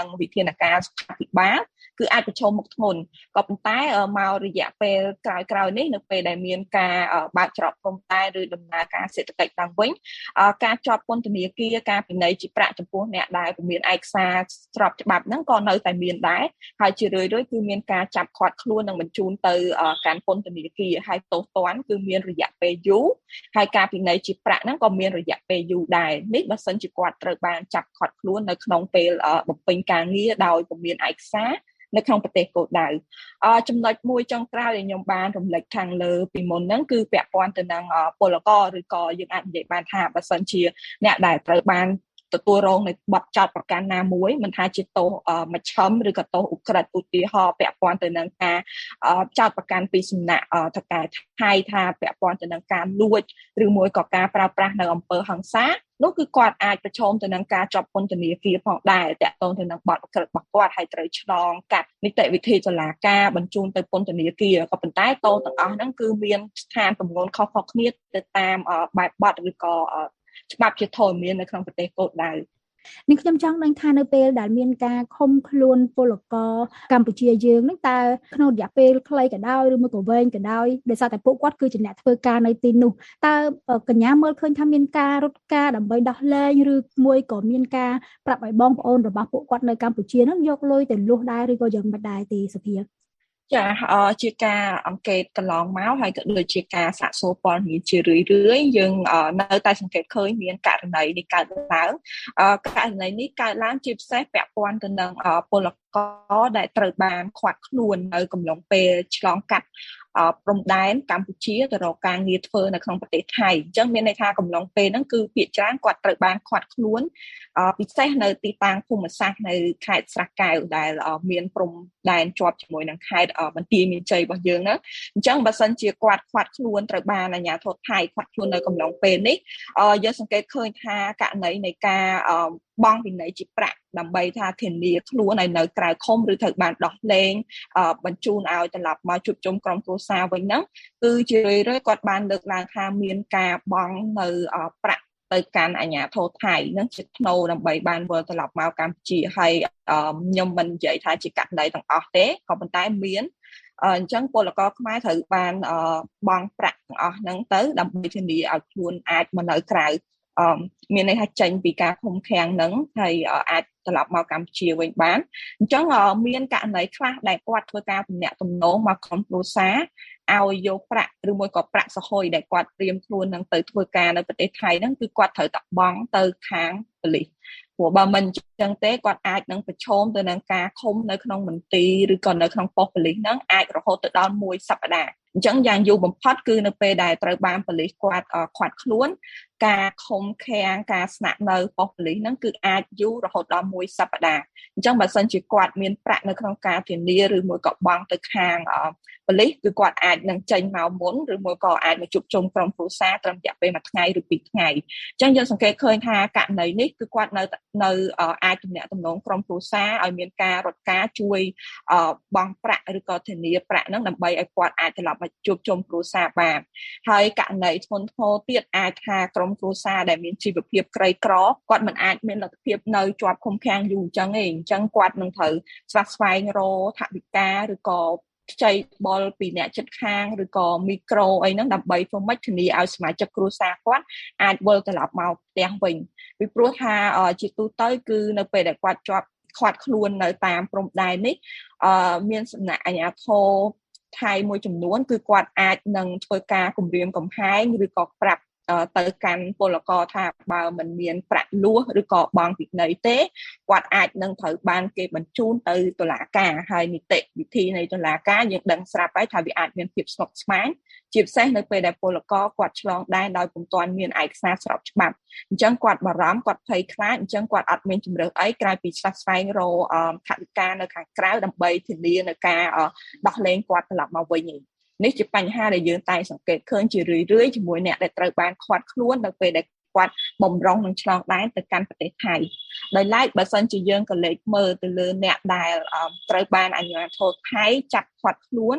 និងវិធានការសុខាភិបាលគឺអាចប្រឈមមុខធ្ងន់ក៏ប៉ុន្តែមករយៈពេលក្រោយៗនេះនៅពេលដែលមានការបើកច្រកព្រំដែនឬដំណើរការសេដ្ឋកិច្ចឡើងវិញការជាប់ពន្ធនាគារការពិន័យជាប្រាក់ចំពោះអ្នកដែលពុំមានឯកសារស្របច្បាប់ហ្នឹងក៏នៅតែមានដែរហើយជារឿយៗគឺមានការចាប់ឃាត់ខ្លួននិងបញ្ជូនទៅកាន់ពន្ធនាគារហើយទោសទណ្ឌគឺមានរយៈពេលយូរហើយការពិន័យជាប្រាក់ហ្នឹងក៏មានរយៈពេលយូរដែរនេះបើសិនជាគាត់ត្រូវបានចាប់ឃាត់ខ្លួននៅក្នុងពេលបំពេញការងារដោយពុំមានឯកសារនៅក្នុងប្រទេសគោលដៅអចំណុចមួយចុងក្រោយដែលខ្ញុំបានរំលឹកខាងលើពីមុនហ្នឹងគឺពាក់ព័ន្ធទៅនឹងពលករឬក៏យើងអាចនិយាយបានថាបើសិនជាអ្នកដែលត្រូវបានទទួលរងនៃបទចោទប្រកាន់ណាមួយមិនថាជាទោសមជ្ឈិមឬក៏ទោសឧក្រិដ្ឋឧទាហរណ៍ពាក់ព័ន្ធទៅនឹងការចោទប្រកាន់ពីសំណាក់ថកែថៃថាពាក់ព័ន្ធទៅនឹងការលួចឬមួយក៏ការប្រើប្រាស់នៅអំពើហិង្សានោះគឺគាត់អាចប្រឈមទៅនឹងការជាប់ពន្ធនាគារផងដែរតាក់ទងទៅនឹងបទឧក្រិដ្ឋរបស់គាត់ហើយត្រូវឆ្លងកាត់នីតិវិធីតុលាការបញ្ជូនទៅពន្ធនាគារក៏ប៉ុន្តែទោសទាំងអស់ហ្នឹងគឺមានស្ថានទម្ងន់ខុសៗគ្នាទៅតាមបែបបទឬក៏ច្បាប់ជាធរមាននៅក្នុងប្រទេសគោលដៅនេះខ្ញុំចង់ដឹងថានៅពេលដែលមានការឃុំខ្លួនពលករកម្ពុជាយើងនឹងតើក្នុងរយៈពេលខ្លីក៏ដោយឬមួយក៏វែងក៏ដោយដោយសារតែពួកគាត់គឺជាអ្នកធ្វើការនៅទីនោះតើកញ្ញាមើលឃើញថាមានការរត់ការដើម្បីដោះលែងឬមួយក៏មានការប្រាប់ឲ្យបងប្អូនរបស់ពួកគាត់នៅកម្ពុជានឹងយកលុយទៅលុះដែរឬក៏យ៉ាងមិនដែរទេសុភាចាជាការអង្កេតកន្លងមកហើយក៏ដូចជាការសាកសួរព័ត៌មានជារឿយៗយើងនៅតែសង្កេតឃើញមានករណីនេះកើតឡើងករណីនេះកើតឡើងជាពិសេសពាក់ព័ន្ធទៅនឹងពលករដែលត្រូវបានឃាត់ខ្លួននៅកំឡុងពេលឆ្លងកាត់ព្រំដែនកម្ពុជាទៅរកការងារធ្វើនៅក្នុងប្រទេសថៃអញ្ចឹងមានន័យថាកំឡុងពេលហ្នឹងគឺភាគច្រើនគាត់ត្រូវបានឃាត់ខ្លួនពិសេសនៅទីតាំងភូមិសាស្ត្រនៅខេត្តស្រះកែវដែលមានព្រំដែនជាប់ជាមួយនឹងខេត្តបន្ទាយមានជ័យរបស់យើងហ្នឹងអញ្ចឹងបើសិនជាគាត់ឃាត់ខ្លួនត្រូវបានអាជ្ញាធរថៃឃាត់ខ្លួននៅកំឡុងពេលនេះយើងសង្កេតឃើញថាករណីនៃការបង់វិន័យជាប្រាក់ដើម្បីថាធានាខ្លួនឲ្យនៅក្រៅឃុំឬត្រូវបានដោះលែងបញ្ជូនឲ្យត្រឡប់មកជួបជុំក្រុមគ្រួសារវិញហ្នឹងគឺជារឿយៗគាត់បានលើកឡើងថាមានការបង់នៅប្រាក់ទៅកាន់អាជ្ញាធរថៃនឹងជាថ្នូរដើម្បីបានវិលត្រឡប់មកកម្ពុជាហើយខ្ញុំមិននិយាយថាជាករណីទាំងអស់ទេក៏ប៉ុន្តែមានអញ្ចឹងពលករខ្មែរត្រូវបានបង់ប្រាក់ទាំងអស់ហ្នឹងទៅដើម្បីធានាឲ្យខ្លួនអាចមកនៅក្រៅអឺមានន័យថាចេញពីការឃុំឃាំងហ្នឹងហើយអាចត្រឡប់មកកម្ពុជាវិញបានអញ្ចឹងមានករណីខ្លះដែលគាត់ធ្វើការទំនាក់ទំនងមកក្រុមគ្រួសារឲ្យយកប្រាក់ឬមួយក៏ប្រាក់សហយដែលគាត់ត្រៀមខ្លួននឹងទៅធ្វើការនៅប្រទេសថៃហ្នឹងគឺគាត់ត្រូវតបង់ទៅខាងប៉ូលីសព្រោះបើមិនអញ្ចឹងទេគាត់អាចនឹងប្រឈមទៅនឹងការឃុំនៅក្នុងមន្ទីរឬក៏នៅក្នុងប៉ុស្តិ៍ប៉ូលីសហ្នឹងអាចរហូតទៅដល់មួយសប្តាហ៍អញ្ចឹងយ៉ាងយូរបំផុតគឺនៅពេលដែលត្រូវបានប៉ូលីសគាត់ឃាត់ខ្លួនការឃុំឃាំងការស្នាក់នៅប៉ុស្តិ៍ប៉ូលីសហ្នឹងគឺអាចយូររហូតដល់មួយសប្តាហ៍អញ្ចឹងបើសិនជាគាត់មានប្រាក់នៅក្នុងការធានាឬមួយក៏បង់ទៅខាងប៉ូលីសគឺគាត់អាចនឹងចេញមកមុនឬមួយក៏អាចមកជួបជុំក្រុមគ្រួសារត្រឹមរយៈពេលមួយថ្ងៃឬពីរថ្ងៃអញ្ចឹងយើងសង្កេតឃើញថាករណីនេះគឺគាត់នៅនៅអាចទំនាក់ទំនងក្រុមគ្រួសារឲ្យមានការរត់ការជួយបង់ប្រាក់ឬក៏ធានាប្រាក់ហ្នឹងដើម្បីឲ្យគាត់អាចត្រឡប់មកជួបជុំគ្រួសារបានហើយករណីធ្ងន់ធ្ងរទៀតអាចថាក្រុមគ្រួសារដែលមានជីវភាពក្រីក្រគាត់មិនអាចមានលទ្ធភាពនៅជាប់ឃុំឃាំងយូរអញ្ចឹងទេអញ្ចឹងគាត់នឹងត្រូវស្វះស្វែងរកថវិកាឬក៏ខ្ចីបុលពីអ្នកជិតខាងឬក៏មីក្រូអីហ្នឹងដើម្បីធ្វើម៉េចធានាឲ្យសមាជិកគ្រួសារគាត់អាចវិលត្រឡប់មកផ្ទះវិញពីព្រោះថាជាទូទៅគឺនៅពេលដែលគាត់ជាប់ឃាត់ខ្លួននៅតាមព្រំដែននេះអឺមានសំណាក់អាជ្ញាធរថៃមួយចំនួនគឺគាត់អាចនឹងធ្វើការគំរាមកំហែងឬក៏ប្រាប់ទៅកាន់ពលករថាបើមិនមានប្រាក់លួសឬក៏បង់ពិន័យទេគាត់អាចនឹងត្រូវបានគេបញ្ជូនទៅតុលាការហើយនីតិវិធីនៃតុលាការយើងដឹងស្រាប់ហើយថាវាអាចមានភាពស្មុគស្មាញជាពិសេសនៅពេលដែលពលករគាត់ឆ្លងដែនដោយពុំទាន់មានឯកសារស្របច្បាប់អញ្ចឹងគាត់បារម្ភគាត់ភ័យខ្លាចអញ្ចឹងគាត់អត់មានជំរឿនអីក្រៅពីស្វះស្វែងរកថវិកានៅខាងក្រៅដើម្បីធានានៅការដោះលែងគាត់ត្រឡប់មកវិញនេះជាបញ្ហាដែលយើងតែសង្កេតឃើញជារឿយៗជាមួយអ្នកដែលត្រូវបានឃាត់ខ្លួននៅពេលដែលគាត់បំរុងនឹងឆ្លងដែនទៅកាន់ប្រទេសថៃដោយឡែកបើសិនជាយើងក៏លេចមើលទៅលើអ្នកដែលត្រូវបានអាជ្ញាធរថៃចាប់ឃាត់ខ្លួន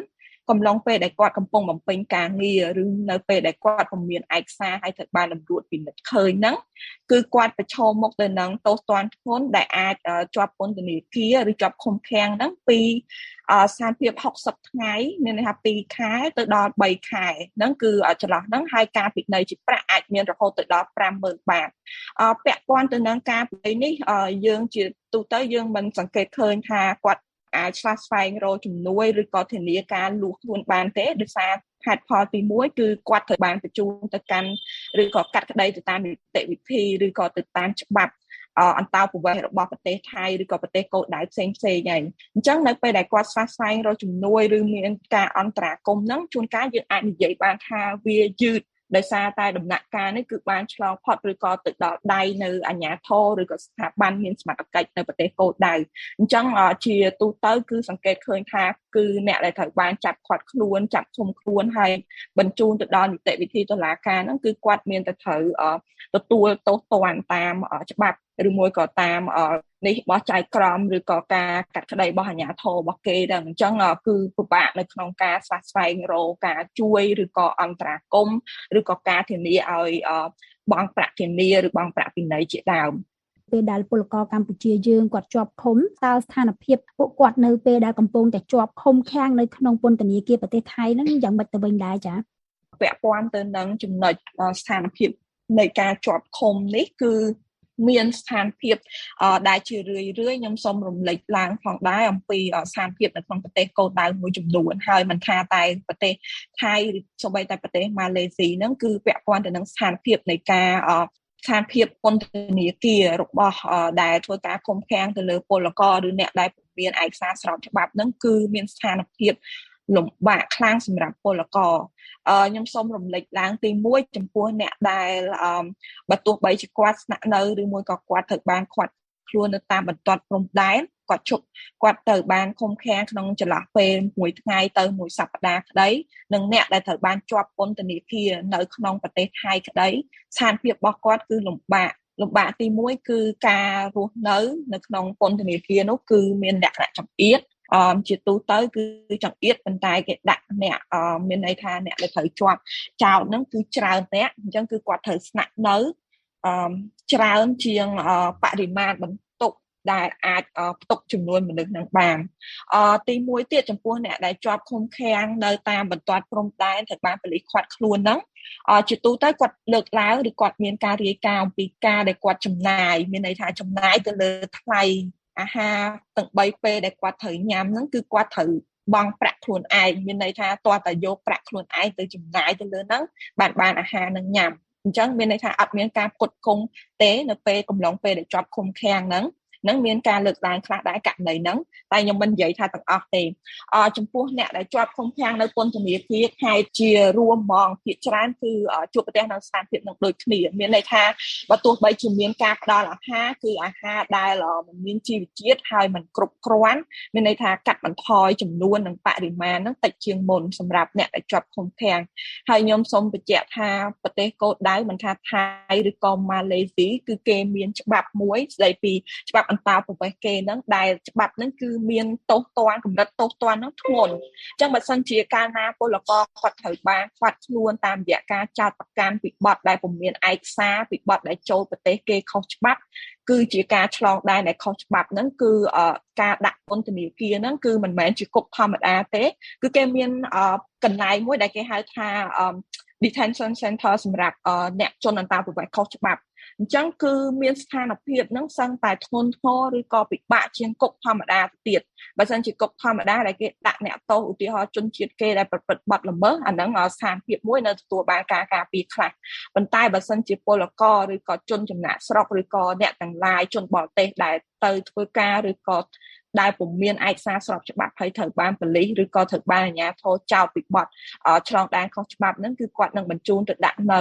កំឡុងពេលដែលគាត់កំពុងបំពេញការងារឬនៅពេលដែលគាត់ពុំមានឯកសារហើយត្រូវបានតម្រួតពិនិត្យឃើញហ្នឹងគឺគាត់ប្រឈមមុខទៅនឹងទោសទណ្ឌធ្ងន់ដែលអាចជាប់ពន្ធនាគារឬជាប់ឃុំឃាំងហ្នឹងពីស្ថានភាពหกสิบថ្ងៃមានន័យថាពីរខែទៅដល់បីខែហ្នឹងគឺចន្លោះហ្នឹងហើយការពិន័យជាប្រាក់អាចមានរហូតទៅដល់five thousandបាតពាក់ព័ន្ធទៅនឹងការពិន័យនេះយើងជាទូទៅយើងមិនសង្កេតឃើញថាគាត់អាចឆ្លាស់ស្វែងរកជំនួយឬក៏ធានាការលួចខ្លួនបានទេដោយសារហេតុផលទីមួយគឺគាត់ត្រូវបានបញ្ជូនទៅកាន់ឬក៏កាត់ក្តីទៅតាមនីតិវិធីឬក៏ទៅតាមច្បាប់អន្តោប្រវេសន៍របស់ប្រទេសថៃឬក៏ប្រទេសគោលដៅផ្សេងផ្សេងហើយអញ្ចឹងនៅពេលដែលគាត់ស្វែងស្វែងរកជំនួយឬមានការអន្តរាគមន៍ហ្នឹងជួនកាលយើងអាចនិយាយបានថាវាយឺតដោយសារតែដំណាក់កាលនេះគឺបានឆ្លងផុតឬក៏ទៅដល់ដៃនៅអាជ្ញាធរឬក៏ស្ថាប័នមានសមត្ថកិច្ចនៅប្រទេសគោលដៅអញ្ចឹងជាទូទៅគឺសង្កេតឃើញថាគឺអ្នកដែលត្រូវបានចាប់ឃាត់ខ្លួនចាប់ឃុំខ្លួនហើយបញ្ជូនទៅដល់នីតិវិធីតុលាការហ្នឹងគឺគាត់មានតែត្រូវទទួលទោសទណ្ឌតាមច្បាប់ឬមួយក៏តាមនេះរបស់ចៅក្រមឬក៏ការកាត់ក្តីរបស់អាជ្ញាធររបស់គេដែរអញ្ចឹងគឺពិបាកនៅក្នុងការស្វះស្វែងរកការជួយឬក៏អន្តរាគមន៍ឬក៏ការធានាឲ្យបង់ប្រាក់ធានាឬបង់ប្រាក់ពិន័យជាដើមពេលដែលពលករកម្ពុជាយើងគាត់ជាប់ឃុំតើស្ថានភាពពួកគាត់នៅពេលដែលកំពុងតែជាប់ឃុំឃាំងនៅក្នុងពន្ធនាគារប្រទេសថៃហ្នឹងយ៉ាងម៉េចទៅវិញដែរចា៎ពាក់ព័ន្ធទៅនឹងចំណុចស្ថានភាពនៃការជាប់ឃុំនេះគឺមានស្ថានភាពដែលជារឿយរឿយខ្ញុំសូមរំលេចឡើងផងដែរអំពីស្ថានភាពនៅក្នុងប្រទេសគោលដៅមួយចំនួនហើយមិនថាតែប្រទេសថៃឬសូម្បីតែប្រទេសម៉ាឡេស៊ីហ្នឹងគឺពាក់ព័ន្ធទៅនឹងស្ថានភាពនៃការស្ថានភាពពន្ធនាគាររបស់ដែលធ្វើការឃុំឃាំងទៅលើពលករឬអ្នកដែលមានឯកសារស្របច្បាប់ហ្នឹងគឺមានស្ថានភាពលំបាកខ្លាំងសម្រាប់ពលករខ្ញុំសូមរំលេចឡើងទីមួយចំពោះអ្នកដែលបើទោះបីជាគាត់ស្នាក់នៅឬមួយក៏គាត់ត្រូវបានឃាត់ខ្លួននៅតាមបន្ទាត់ព្រំដែនគាត់ជប់គាត់ត្រូវបានឃុំឃាំងក្នុងចន្លោះពេលមួយថ្ងៃទៅមួយសប្តាហ៍ក្តីនិងអ្នកដែលត្រូវបានជាប់ពន្ធនាគារនៅក្នុងប្រទេសថៃក្តីស្ថានភាពរបស់គាត់គឺលំបាកលំបាកទីមួយគឺការរស់នៅនៅក្នុងពន្ធនាគារនោះគឺមានលក្ខណៈចង្អៀតអមជាទូទៅគឺចង្អៀតប៉ុន្តែគេដាក់អ្នកអមមានន័យថាអ្នកដែលត្រូវជាប់ចោតហ្នឹងគឺច្រើនអ្នកអញ្ចឹងគឺគាត់ត្រូវស្នាក់នៅអមច្រើនជាងបរិមាណបន្ទុកដែលអាចផ្ទុកចំនួនមនុស្សនឹងបានអទីមួយទៀតចំពោះអ្នកដែលជាប់ឃុំឃាំងនៅតាមបន្ទាត់ព្រំដែនត្រូវបានប៉ូលីសឃាត់ខ្លួនហ្នឹងអជាទូទៅគាត់លើកឡើងឬគាត់មានការរាយការណ៍អំពីការដែលគាត់ចំណាយមានន័យថាចំណាយទៅលើថ្លៃអាហារទាំងបីពេលដែលគាត់ត្រូវញ៉ាំហ្នឹងគឺគាត់ត្រូវបង់ប្រាក់ខ្លួនឯងមានន័យថាតើតើយកប្រាក់ខ្លួនឯងទៅចំណាយទៅលើហ្នឹងបានបានអាហារនឹងញ៉ាំអញ្ចឹងមានន័យថាអត់មានការផ្គត់ផ្គង់ទេនៅពេលកំឡុងពេលដែលជាប់ឃុំឃាំងហ្នឹងនឹងមានការលើកឡើងខ្លះដែរករណីហ្នឹងតែខ្ញុំមិននិយាយថាទាំងអស់ទេអចំពោះអ្នកដែលជាប់ឃុំឃាំងនៅពន្ធនាគារខេត្តជារួមហ្មងភាគច្រើនគឺជួបប្រទះនៅស្ថានភាពនឹងដូចគ្នាមានន័យថាបើទោះបីជាមានការផ្ដល់អាហារគឺអាហារដែលមិនមានជីវជាតិហើយមិនគ្រប់គ្រាន់មានន័យថាកាត់បន្ថយចំនួននិងបរិមាណហ្នឹងតិចជាងមុនសម្រាប់អ្នកដែលជាប់ឃុំឃាំងហើយខ្ញុំសូមបញ្ជាក់ថាប្រទេសគោលដៅមិនថាថៃឬក៏ម៉ាឡេស៊ីគឺគេមានច្បាប់មួយស្ដីពីច្បាប់អន្តោប្រវេសន៍គេហ្នឹងដែលច្បាប់ហ្នឹងគឺមានទោសទណ្ឌកម្រិតទោសទណ្ឌហ្នឹងធ្ងន់អញ្ចឹងបើសិនជាកាលណាពលករគាត់ត្រូវបានឃាត់ខ្លួនតាមរយៈការចោទប្រកាន់ពីបទដែលពុំមានឯកសារពីបទដែលចូលប្រទេសគេខុសច្បាប់គឺជាការឆ្លងដែនដែលខុសច្បាប់ហ្នឹងគឺការដាក់ពន្ធនាគារហ្នឹងគឺមិនមែនជាគុកធម្មតាទេគឺគេមានកន្លែងមួយដែលគេហៅថា detention center សម្រាប់អ្នកជនអន្តោប្រវេសន៍ខុសច្បាប់អញ្ចឹងគឺមានស្ថានភាពហ្នឹងសឹងតែធ្ងន់ធ្ងរឬក៏ពិបាកជាងគុកធម្មតាទៅទៀតបើមិនជាគុកធម្មតាដែលគេដាក់អ្នកទោសឧទាហរណ៍ជនជាតិគេដែលប្រព្រឹត្តបទល្មើសអាហ្នឹងស្ថានភាពមួយនៅទទួលបានការការពារខ្លះប៉ុន្តែបើមិនជាពលករឬក៏ជនចំណាក់ស្រុកឬក៏អ្នកទាំងឡាយជនបរទេសដែលទៅធ្វើការឬក៏ដែលពុំមានឯកសារស្របច្បាប់ហើយត្រូវបានប៉ូលីសឬក៏ត្រូវបានអាជ្ញាធរចោទពីបទឆ្លងដែនខុសច្បាប់ហ្នឹងគឺគាត់នឹងបញ្ជូនទៅដាក់នៅ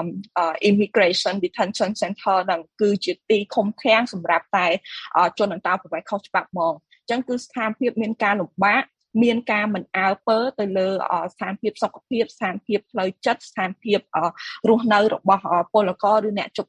immigration detention center ហ្នឹងគឺជាទីឃុំឃាំងសម្រាប់តែជនអន្តោប្រវេសន៍ខុសច្បាប់ហ្មងអញ្ចឹងគឺស្ថានភាពមានការលំបាកមានការមិនអើពើទៅលើស្ថានភាពសុខភាពស្ថានភាពផ្លូវចិត្តស្ថានភាពរស់នៅរបស់ពលករឬអ្នកជប់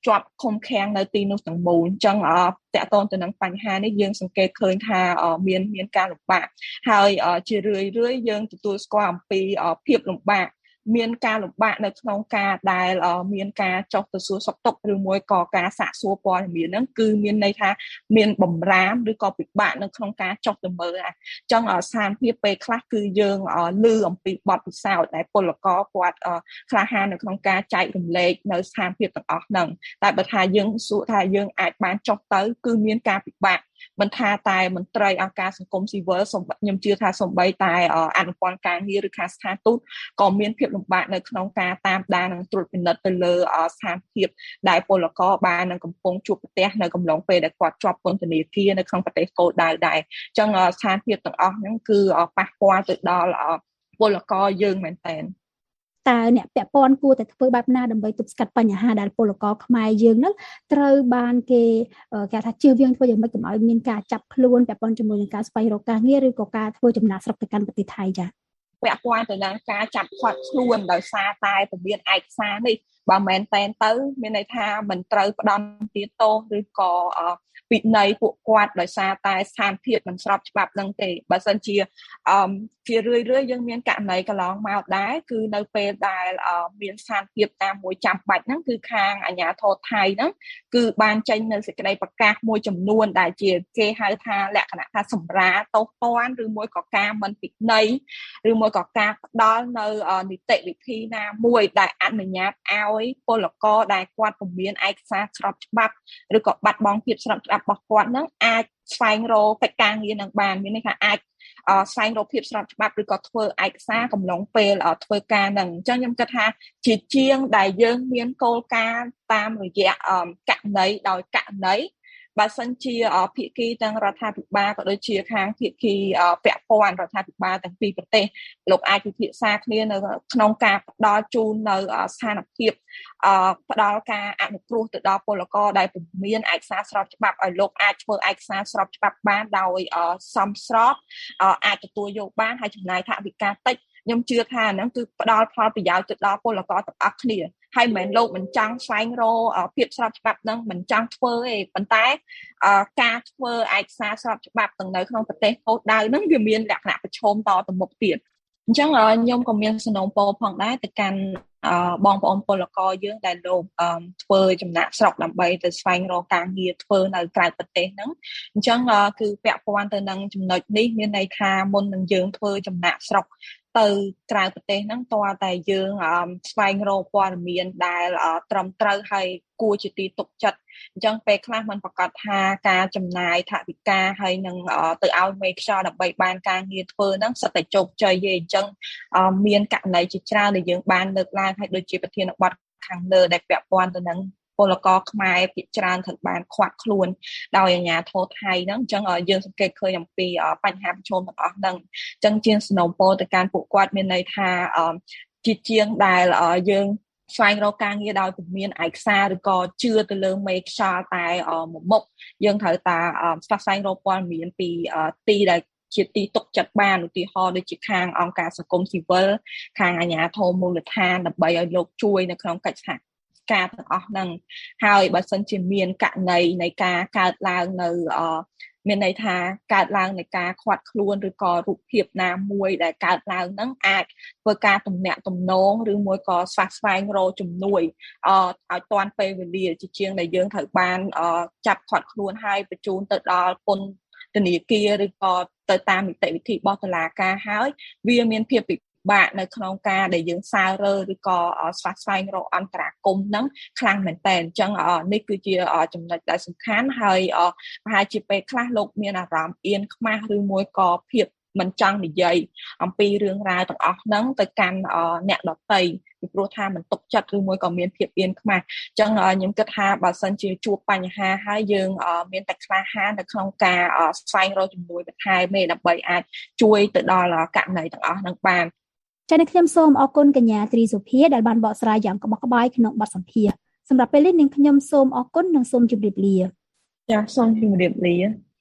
ជាប់ឃុំឃាំងនៅទីនោះទាំងមូលអញ្ចឹងតកតងទៅនឹងបញ្ហានេះយើងសង្កេតឃើញថាមានមានការលំបាកហើយជារឿយរឿយយើងទទួលស្គាល់អំពីភាពលំបាកមានការលំបាកនៅក្នុងការដែលមានការចុះទៅសួរសុខទុក្ខឬមួយក៏ការសាកសួរព័ត៌មានហ្នឹងគឺមានន័យថាមានបំរាមឬក៏ពិបាកនៅក្នុងការចុះទៅមើលអញ្ចឹងស្ថានភាពពេលខ្លះគឺយើងឮអំពីបទពិសោធន៍ដែលពលករគាត់ក្លាហាននៅក្នុងការចែករំលែកនៅស្ថានភាពទាំងអស់ហ្នឹងតែបើថាយើងសួរថាយើងអាចបានចុះទៅគឺមានការពិបាកមិនថាតែមន្ត្រីអង្គការសង្គមស៊ីវិលខ្ញុំជឿថាសូម្បីតែអនុព័ន្ធការងារឬខាងស្ថានទូតក៏មានភាពលំបាកនៅក្នុងការតាមដាននិងត្រួតពិនិត្យទៅលើស្ថានភាពដែលពលករបាននឹងកំពុងជួបប្រទះនៅកំឡុងពេលដែលគាត់ជាប់ពន្ធនាគារនៅក្នុងប្រទេសគោលដៅដែរអញ្ចឹងស្ថានភាពទាំងអស់ហ្នឹងគឺប៉ះពាល់ទៅដល់ពលករយើងមែនតើតើអ្នកពាក់ព័ន្ធគួរតែធ្វើបែបណាដើម្បីទប់ស្កាត់បញ្ហាដែលពលករខ្មែរយើងនឹងត្រូវបានគេគេថាជឿវាងធ្វើយ៉ាងម៉េចកុំឲ្យមានការចាប់ខ្លួនពាក់ព័ន្ធជាមួយនឹងការស្វែងរកការងារឬក៏ការធ្វើចំណាកស្រុកទៅកាន់ប្រទេសថៃចា៎ពាក់ព័ន្ធទៅនឹងការចាប់ឃាត់ខ្លួនដោយសារតែពមៀនឯកសារនេះបើមែនតែនទៅមានន័យថាមិនត្រូវផ្ដន់ទាទោសឬក៏ពិន័យពួកគាត់ដោយសារតែស្ថានភាពមិនស្របច្បាប់នឹងទេបើសិនជាអឺជារឿយរឿយយើងមានករណីកន្លងមកដែរគឺនៅពេលដែលមានស្ថានភាពតាមមួយចាំបាច់ហ្នឹងគឺខាងអាជ្ញាធរថៃហ្នឹងគឺបានចេញនៅសេចក្តីប្រកាសមួយចំនួនដែលជាគេហៅថាលក្ខណៈថាសម្រាលទោសទណ្ឌឬមួយក៏ការមិនពិន័យឬមួយក៏ការផ្ដល់នៅនីតិវិធីណាមួយដែលអនុញ្ញាតឲ្យពលករដែលគាត់ពុំមានឯកសារស្របច្បាប់ឬក៏បាត់បង់ភាពស្របច្បាប់របស់គាត់នឹងអាចស្វែងរកកិច្ចការងារនឹងបានមានន័យថាអាចស្វែងរកភាពស្របច្បាប់ឬក៏ធ្វើឯកសារកំឡុងពេលធ្វើការនឹងអញ្ចឹងខ្ញុំគិតថាជាជាងដែលយើងមានគោលការណ៍តាមរយៈករណីដោយករណីបើសិនជាភាគីទាំងរដ្ឋាភិបាលក៏ដូចជាខាងភាគីពាក់ព័ន្ធរដ្ឋាភិបាលទាំងពីរប្រទេសលោកអាចពិភាក្សាគ្នានៅក្នុងការផ្ដល់ជូននៅស្ថានភាពផ្ដល់ការអនុគ្រោះទៅដល់ពលករដែលពុំមានឯកសារស្របច្បាប់ឲ្យលោកអាចធ្វើឯកសារស្របច្បាប់បានដោយសមស្របអាចទទួលយកបានហើយចំណាយថវិកាតិចខ្ញុំជឿថាហ្នឹងគឺផ្ដល់ផលប្រយោជន៍ទៅដល់ពលករទាំងអស់គ្នាហើយមិនមែនលោកមិនចង់ស្វែងរកភាពស្របច្បាប់ហ្នឹងមិនចង់ធ្វើទេប៉ុន្តែការធ្វើឯកសារស្របច្បាប់ទាំងនៅក្នុងប្រទេសគោលដៅហ្នឹងវាមានលក្ខណៈប្រឈមតទៅមុខទៀតអញ្ចឹងខ្ញុំក៏មានសំណូមពរផងដែរទៅកាន់បងប្អូនពលករយើងដែលលោកធ្វើចំណាក់ស្រុកដើម្បីទៅស្វែងរកការងារធ្វើនៅក្រៅប្រទេសហ្នឹងអញ្ចឹងគឺពាក់ព័ន្ធទៅនឹងចំណុចនេះមានន័យថាមុននឹងយើងធ្វើចំណាក់ស្រុកទៅក្រៅប្រទេសហ្នឹងតើតែយើងស្វែងរកព័ត៌មានដែលត្រឹមត្រូវហើយគួរជាទីទុកចិត្តអញ្ចឹងពេលខ្លះมันប្រកាសថាការចំណាយថវិកាហើយនឹងទៅឲ្យមេខ្យល់ដើម្បីបានការងារធ្វើហ្នឹងសិតតែជោគជ័យទេអញ្ចឹងមានករណីជាច្រើនដែលយើងបានលើកឡើងហើយដូចជាប្រធានបទខាងលើដែលពាក់ព័ន្ធទៅនឹងពលករខ្មែរភាគច្រើនត្រូវបានឃាត់ខ្លួនដោយអាជ្ញាធរថៃហ្នឹងអញ្ចឹងយើងសង្កេតឃើញអំពីបញ្ហាប្រឈមទាំងអស់ហ្នឹងអញ្ចឹងជាសំណូមពរទៅកាន់ពួកគាត់មានន័យថាជាជាងដែលយើងស្វែងរកការងារដោយពុំមានឯកសារឬក៏ជឿទៅលើមេខ្យល់តែមួយមុខយើងត្រូវតែស្វែងរកព័ត៌មានពីទីដែលជាទីទុកចិត្តបានឧទាហរណ៍ដូចជាខាងអង្គការសង្គមស៊ីវិលខាងអាជ្ញាធរមូលដ្ឋានដើម្បីឲ្យលោកជួយនៅក្នុងកិច្ចសហការទាំងអស់ហ្នឹងហើយបើសិនជាមានករណីនៃការកើតឡើងនៅមានន័យថាកើតឡើងនៃការខាត់ខ្លួនឬក៏រូបភាពណាមួយដែលកើតឡើងហ្នឹងអាចធ្វើការទំនាក់ទំនងឬមួយក៏ស្វះស្វែងរកជំនួយឲ្យទាន់ពេលវេលាជាជាងដែលយើងត្រូវបានចាប់ខាត់ខ្លួនហើយបញ្ជូនទៅដល់ពន្ធនាគារឬក៏ទៅតាមនីតិវិធីរបស់តុលាការហើយវាមានភាពពិបាកនៅក្នុងការដែលយើងសើរើឬក៏ស្វះស្វែងរកអន្តរាគមន៍ហ្នឹងខ្លាំងមែនតើអញ្ចឹងនេះគឺជាចំណុចដែលសំខាន់ហើយប្រហែលជាពេលខ្លះលោកមានអារម្មណ៍អៀនខ្មាស់ឬមួយក៏ភាពមិនចង់និយាយអំពីរឿងរ៉ាវទាំងអស់ហ្នឹងទៅកាន់អ្នកដទៃពីព្រោះថាមិនទុកចិត្តឬមួយក៏មានភាពអៀនខ្មាស់អញ្ចឹងខ្ញុំគិតថាបើសិនជាជួបបញ្ហាហើយយើងមានតែក្លាហាននៅក្នុងការស្វែងរកជំនួយបន្ថែមដើម្បីអាចជួយទៅដល់ករណីទាំងអស់ហ្នឹងបានចា៎នេះខ្ញុំសូមអរគុណកញ្ញាទ្រីសុភាដែលបានបកស្រាយយ៉ាងក្បោះក្បាយក្នុងបទសម្ភាសន៍សម្រាប់ពេលនេះនាងខ្ញុំសូមអរគុណនិងសូមជម្រាបលាចា៎សូមជម្រាបលា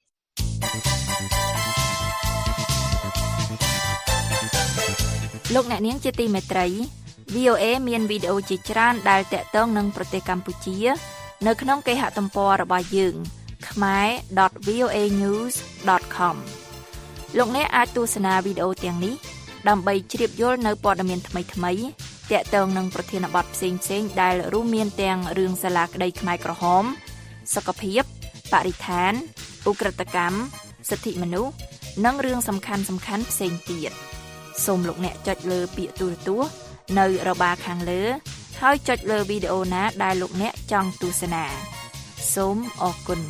លោកអ្នកនាងជាទីមេត្រី វី អូ เอ មានវីដេអូជាច្រើនដែលតាក់ទងនឹងប្រទេសកម្ពុជានៅក្នុងគេហទំព័ររបស់យើង khmer dot v o a news dot com លោកអ្នកអាចទស្សនាវីដេអូទាំងនេះដើម្បីជ្រាបយល់នៅព័ត៌មានថ្មីៗទាក់ទងនឹងប្រធានបទផ្សេងៗដែលរួមមានទាំងរឿងសាលាក្តីខ្មែរក្រហមសុខភាពបរិស្ថានឧក្រិដ្ឋកម្មសិទ្ធិមនុស្សនិងរឿងសំខាន់ៗផ្សេងទៀតសូមលោកអ្នកចុចលើពាក្យទូរទស្សន៍នៅរបាខាងលើហើយចុចលើវីដេអូណាដែលលោកអ្នកចង់ទស្សនាសូមអរគុណ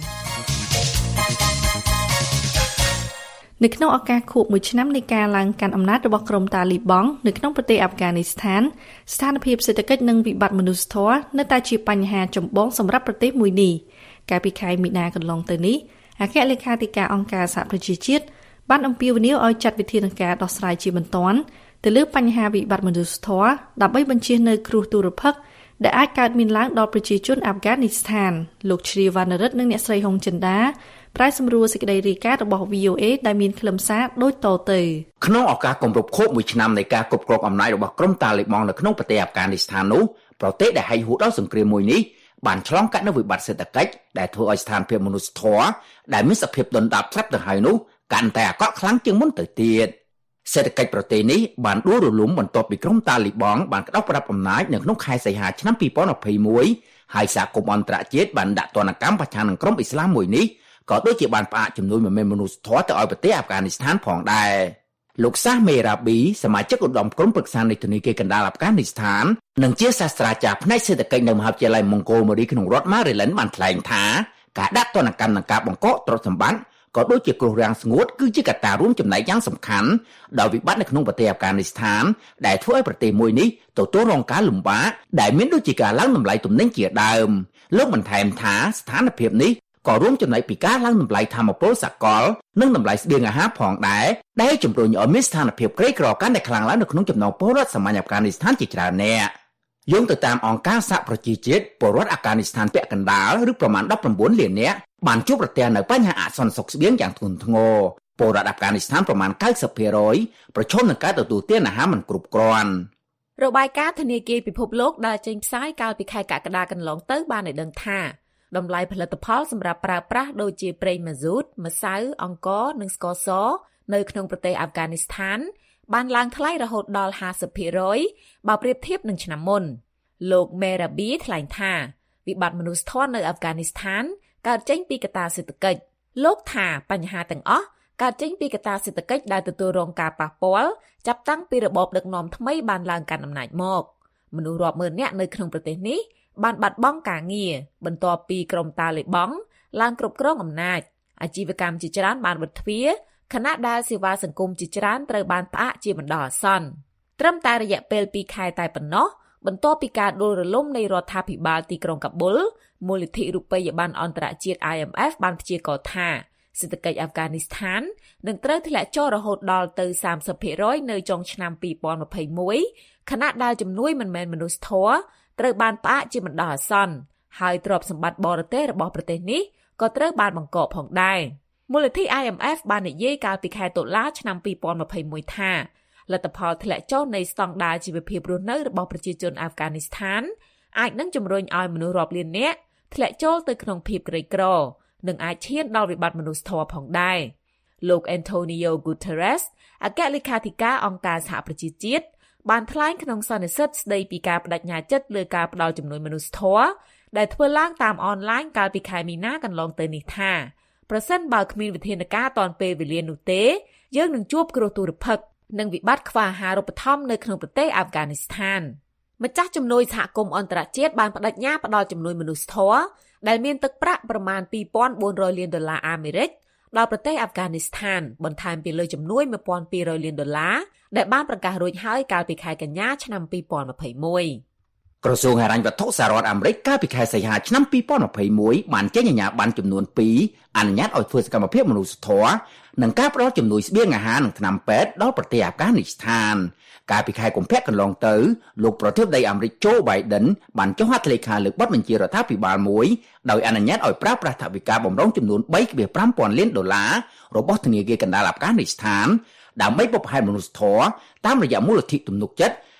នៅក្នុងឱកាសខួបមួយឆ្នាំនៃការឡើងកាន់អំណាចរបស់ក្រុមតាលីបង់នៅក្នុងប្រទេសអាហ្វហ្គានីស្ថានស្ថានភាពសេដ្ឋកិច្ចនិងវិបត្តិមនុស្សធម៌នៅតែជាបញ្ហាចម្បងសម្រាប់ប្រទេសមួយនេះកាលពីខែមីនាកន្លងទៅនេះអគ្គលេខាធិការអង្គការសហប្រជាជាតិបានអំពាវនាវឲ្យចាត់វិធានការដោះស្រាយជាបន្ទាន់ទៅលើបញ្ហាវិបត្តិមនុស្សធម៌ដើម្បីបញ្ជៀសនៅគ្រោះទុរភិក្សដែលអាចកើតមានឡើងដល់ប្រជាជនអាហ្វហ្គានីស្ថានលោកជ្រាវណ្ណរិទ្ធនិងអ្នកស្រីហុងចិន្តាប្រែសម្រួលសេចក្តីរាយការណ៍របស់ V O A ដែលមានខ្លឹមសារដូចតទៅក្នុងឱកាសគម្រប់ខួបមួយឆ្នាំនៃការគ្រប់គ្រងអំណាចរបស់ក្រុមតាលីបង់នៅក្នុងប្រទេសអាហ្វហ្គានីស្ថាននោះប្រទេសដែលហែកហួរដល់សង្គ្រាមមួយនេះបានឆ្លងកាត់នូវវិបត្តិសេដ្ឋកិច្ចដែលធ្វើឲ្យស្ថានភាពមនុស្សធម៌ដែលមានសភាពដុនដាបស្រាប់ទៅហើយនោះកាន់តែអាក្រក់ខ្លាំងជាងមុនទៅទៀតសេដ្ឋកិច្ចប្រទេសនេះបានដួលរលំបន្ទាប់ពីក្រុមតាលីបង់បានក្តោបផ្តាប់អំណាចនៅក្នុងខែសីហាឆ្នាំពីរពាន់ยี่สิบเอ็ดហើយសហគមន៍អន្តរជាតិបានដាក់ទណ្ឌកម្មប្រឆាំងនឹងក្រុមអ៊ីស្លាមមួយនេះក៏ដូចជាបានផ្អាកជំនួយមិនមែនមនុស្សធម៌ទៅឲ្យប្រទេសអាហ្វហ្គានីស្ថានផងដែរលោកសាសមេរ៉ាប៊ីសមាជិកឧត្តមក្រុមប្រឹក្សានៃធនាគារកណ្ដាលអាហ្វហ្គានីស្ថាននិងជាសាស្ត្រាចារ្យផ្នែកសេដ្ឋកិច្ចនៅមហាវិទ្យាល័យ Montgomery ក្នុងរដ្ឋ Maryland បានថ្លែងថាការដាក់ទណ្ឌកម្មនិងការបង្កកទ្រព្យសម្បត្តិក៏ដូចជាគ្រោះរាំងស្ងួតគឺជាកត្តារួមចំណែកយ៉ាងសំខាន់ដល់វិបត្តិនៅក្នុងប្រទេសអាហ្វហ្គានីស្ថានដែលធ្វើឲ្យប្រទេសមួយនេះទទួលរងការលំបាកដែលមានដូចជាការឡើងតម្លៃទំនិញជាដើមលោកបន្ថែមថាស្ថានភាពនេះក៏រួមចំណែកពីការឡើងតម្លៃថាមពលសកលនិងតម្លៃស្បៀងអាហារផងដែរដែលជំរុញឲ្យមានស្ថានភាពក្រីក្រកាន់តែខ្លាំងឡើងនៅក្នុងចំណោមពលរដ្ឋសាមញ្ញអាហ្វហ្គានីស្ថានជាច្រើននាក់យោងទៅតាមអង្គការសហប្រជាជាតិពលរដ្ឋអាហ្វហ្គានីស្ថានពាក់កណ្ដាលឬប្រមាណដប់ប្រាំបួនលាននាក់បានជួបប្រទះនៅបញ្ហាអសន្នសុខស្បៀងយ៉ាងធ្ងន់ធ្ងរពលរដ្ឋអាហ្វហ្គានីស្ថានប្រមាណ 九十ភាគរយ ប្រឈមនឹងការទទួលទានអាហារមិនគ្រប់គ្រាន់របាយការណ៍ធនាគារពិភពលោកដែលចេញផ្សាយកាលពីខែកក្កដាកន្លងទៅបានឲ្យដឹងថាតម្លៃផលិតផលសម្រាប់ប្រើប្រាស់ដូចជាប្រេងម៉ាស៊ូតម្សៅអង្ករនិងស្ករសនៅក្នុងប្រទេសអាហ្វហ្គានីស្ថានបានឡើងថ្លៃរហូតដល់ ห้าสิบភាគរយ បើប្រៀបធៀបនឹងឆ្នាំមុនលោកមេរ៉ាប៊ីថ្លែងថាវិបត្តិមនុស្សធម៌នៅអាហ្វហ្គានីស្ថានកើតចេញពីកត្តាសេដ្ឋកិច្ចលោកថាបញ្ហាទាំងអស់កើតចេញពីកត្តាសេដ្ឋកិច្ចដែលទទួលរងការប៉ះពាល់ចាប់តាំងពីរបបដឹកនាំថ្មីបានឡើងកាន់អំណាចមកមនុស្សរាប់ម៉ឺននាក់នៅក្នុងប្រទេសនេះបានបាត់បង់ការងារបន្ទាប់ពីក្រុមតាលីបង់ឡើងគ្រប់គ្រងអំណាចអាជីវកម្មជាច្រើនបានបិទទ្វារខណៈដែលសេវាសង្គមជាច្រើនត្រូវបានផ្អាកជាបណ្ដោះអាសន្នត្រឹមតែរយៈពេលពីរខែតែប៉ុណ្ណោះបន្ទាប់ពីការដួលរលំនៃរដ្ឋាភិបាលទីក្រុងកាប៊ុលមូលនិធិរូបិយប័ណ្ណអន្តរជាតិ I M F បានព្យាករណ៍ថាសេដ្ឋកិច្ចអាហ្វហ្គានីស្ថាននឹងត្រូវធ្លាក់ចុះរហូតដល់ទៅ សាមសិបភាគរយ នៅចុងឆ្នាំពីរពាន់ยี่สิบเอ็ดខណៈដែលជំនួយមិនមែនមនុស្សធម៌ត្រូវបានផ្អាកជាបណ្ដោះអាសន្នហើយទ្រព្យសម្បត្តិបរទេសរបស់ប្រទេសនេះក៏ត្រូវបានបង្កកផងដែរមូលនិធិ I M F បាននិយាយកាលពីខែតុលាឆ្នាំពីរពាន់ยี่สิบเอ็ดថាលទ្ធផលធ្លាក់ចុះនៃស្តង់ដារជីវភាពរស់នៅរបស់ប្រជាជនអាហ្វហ្គានីស្ថានអាចនឹងជំរុញឲ្យមនុស្សរាប់លាននាក់ធ្លាក់ចូលទៅក្នុងភាពក្រីក្រនិងអាចឈានដល់វិបត្តិមនុស្សធម៌ផងដែរលោក Antonio Guterres អគ្គលេខាធិការអង្គការសហប្រជាជាតិបានថ្លែងក្នុងសន្និសីទស្ដីពីការបដិញ្ញាចិត្តលើការផ្តល់ជំនួយមនុស្សធម៌ដែលធ្វើឡើងតាមអនឡាញកាលពីខែមីនាកន្លងទៅនេះថាប្រសិនបើគ្មានវិធានការទាន់ពេលវេលានោះទេយើងនឹងជួបគ្រោះទុរភិក្សនិងវិបត្តិខ្វះអាហារូបត្ថម្ភនៅក្នុងប្រទេសអាហ្វហ្គានីស្ថានម្ចាស់ជំនួយសហគមន៍អន្តរជាតិបានបដិញ្ញាផ្តល់ជំនួយមនុស្សធម៌ដែលមានទឹកប្រាក់ប្រមាណ ពីរពាន់បួនរយលានដុល្លារអាមេរិកដល់ប្រទេសអាហ្វហ្គានីស្ថានបន្ថែមពីលើជំនួយ មួយពាន់ពីររយលានដុល្លារដែលបានប្រកាសរួចហើយកាលពីខែកញ្ញាឆ្នាំពីរពាន់ยี่สิบเอ็ดក្រសួងហិរញ្ញវត្ថុសហរដ្ឋអាមេរិកកាលពីខែសីហាឆ្នាំពីរពាន់ยี่สิบเอ็ดបានចេញអាជ្ញាប័ណ្ណចំនួនពីរអនុញ្ញាតឲ្យធ្វើសកម្មភាពមនុស្សធម៌និងការផ្តល់ជំនួយស្បៀងអាហារនិងថ្នាំពេទ្យដល់ប្រទេសអាហ្វហ្គានីស្ថានកាលពីខែកុម្ភៈកន្លងទៅលោកប្រធានាធិបតីអាមេរិក Joe Biden បានចុះហត្ថលេខាលើកបទបញ្ជារដ្ឋាភិបាលមួយដោយអនុញ្ញាតឲ្យប្រើប្រាស់ថវិកាបម្រុងចំនួន បីពាន់ห้าលានដុល្លាររបស់ធនាគារកណ្ដាលអាហ្វហ្គានីស្ថានដើម្បីបុព្វហេតុមនុស្សធម៌តាមរយៈមូលនិធិទំនុកចិត្ត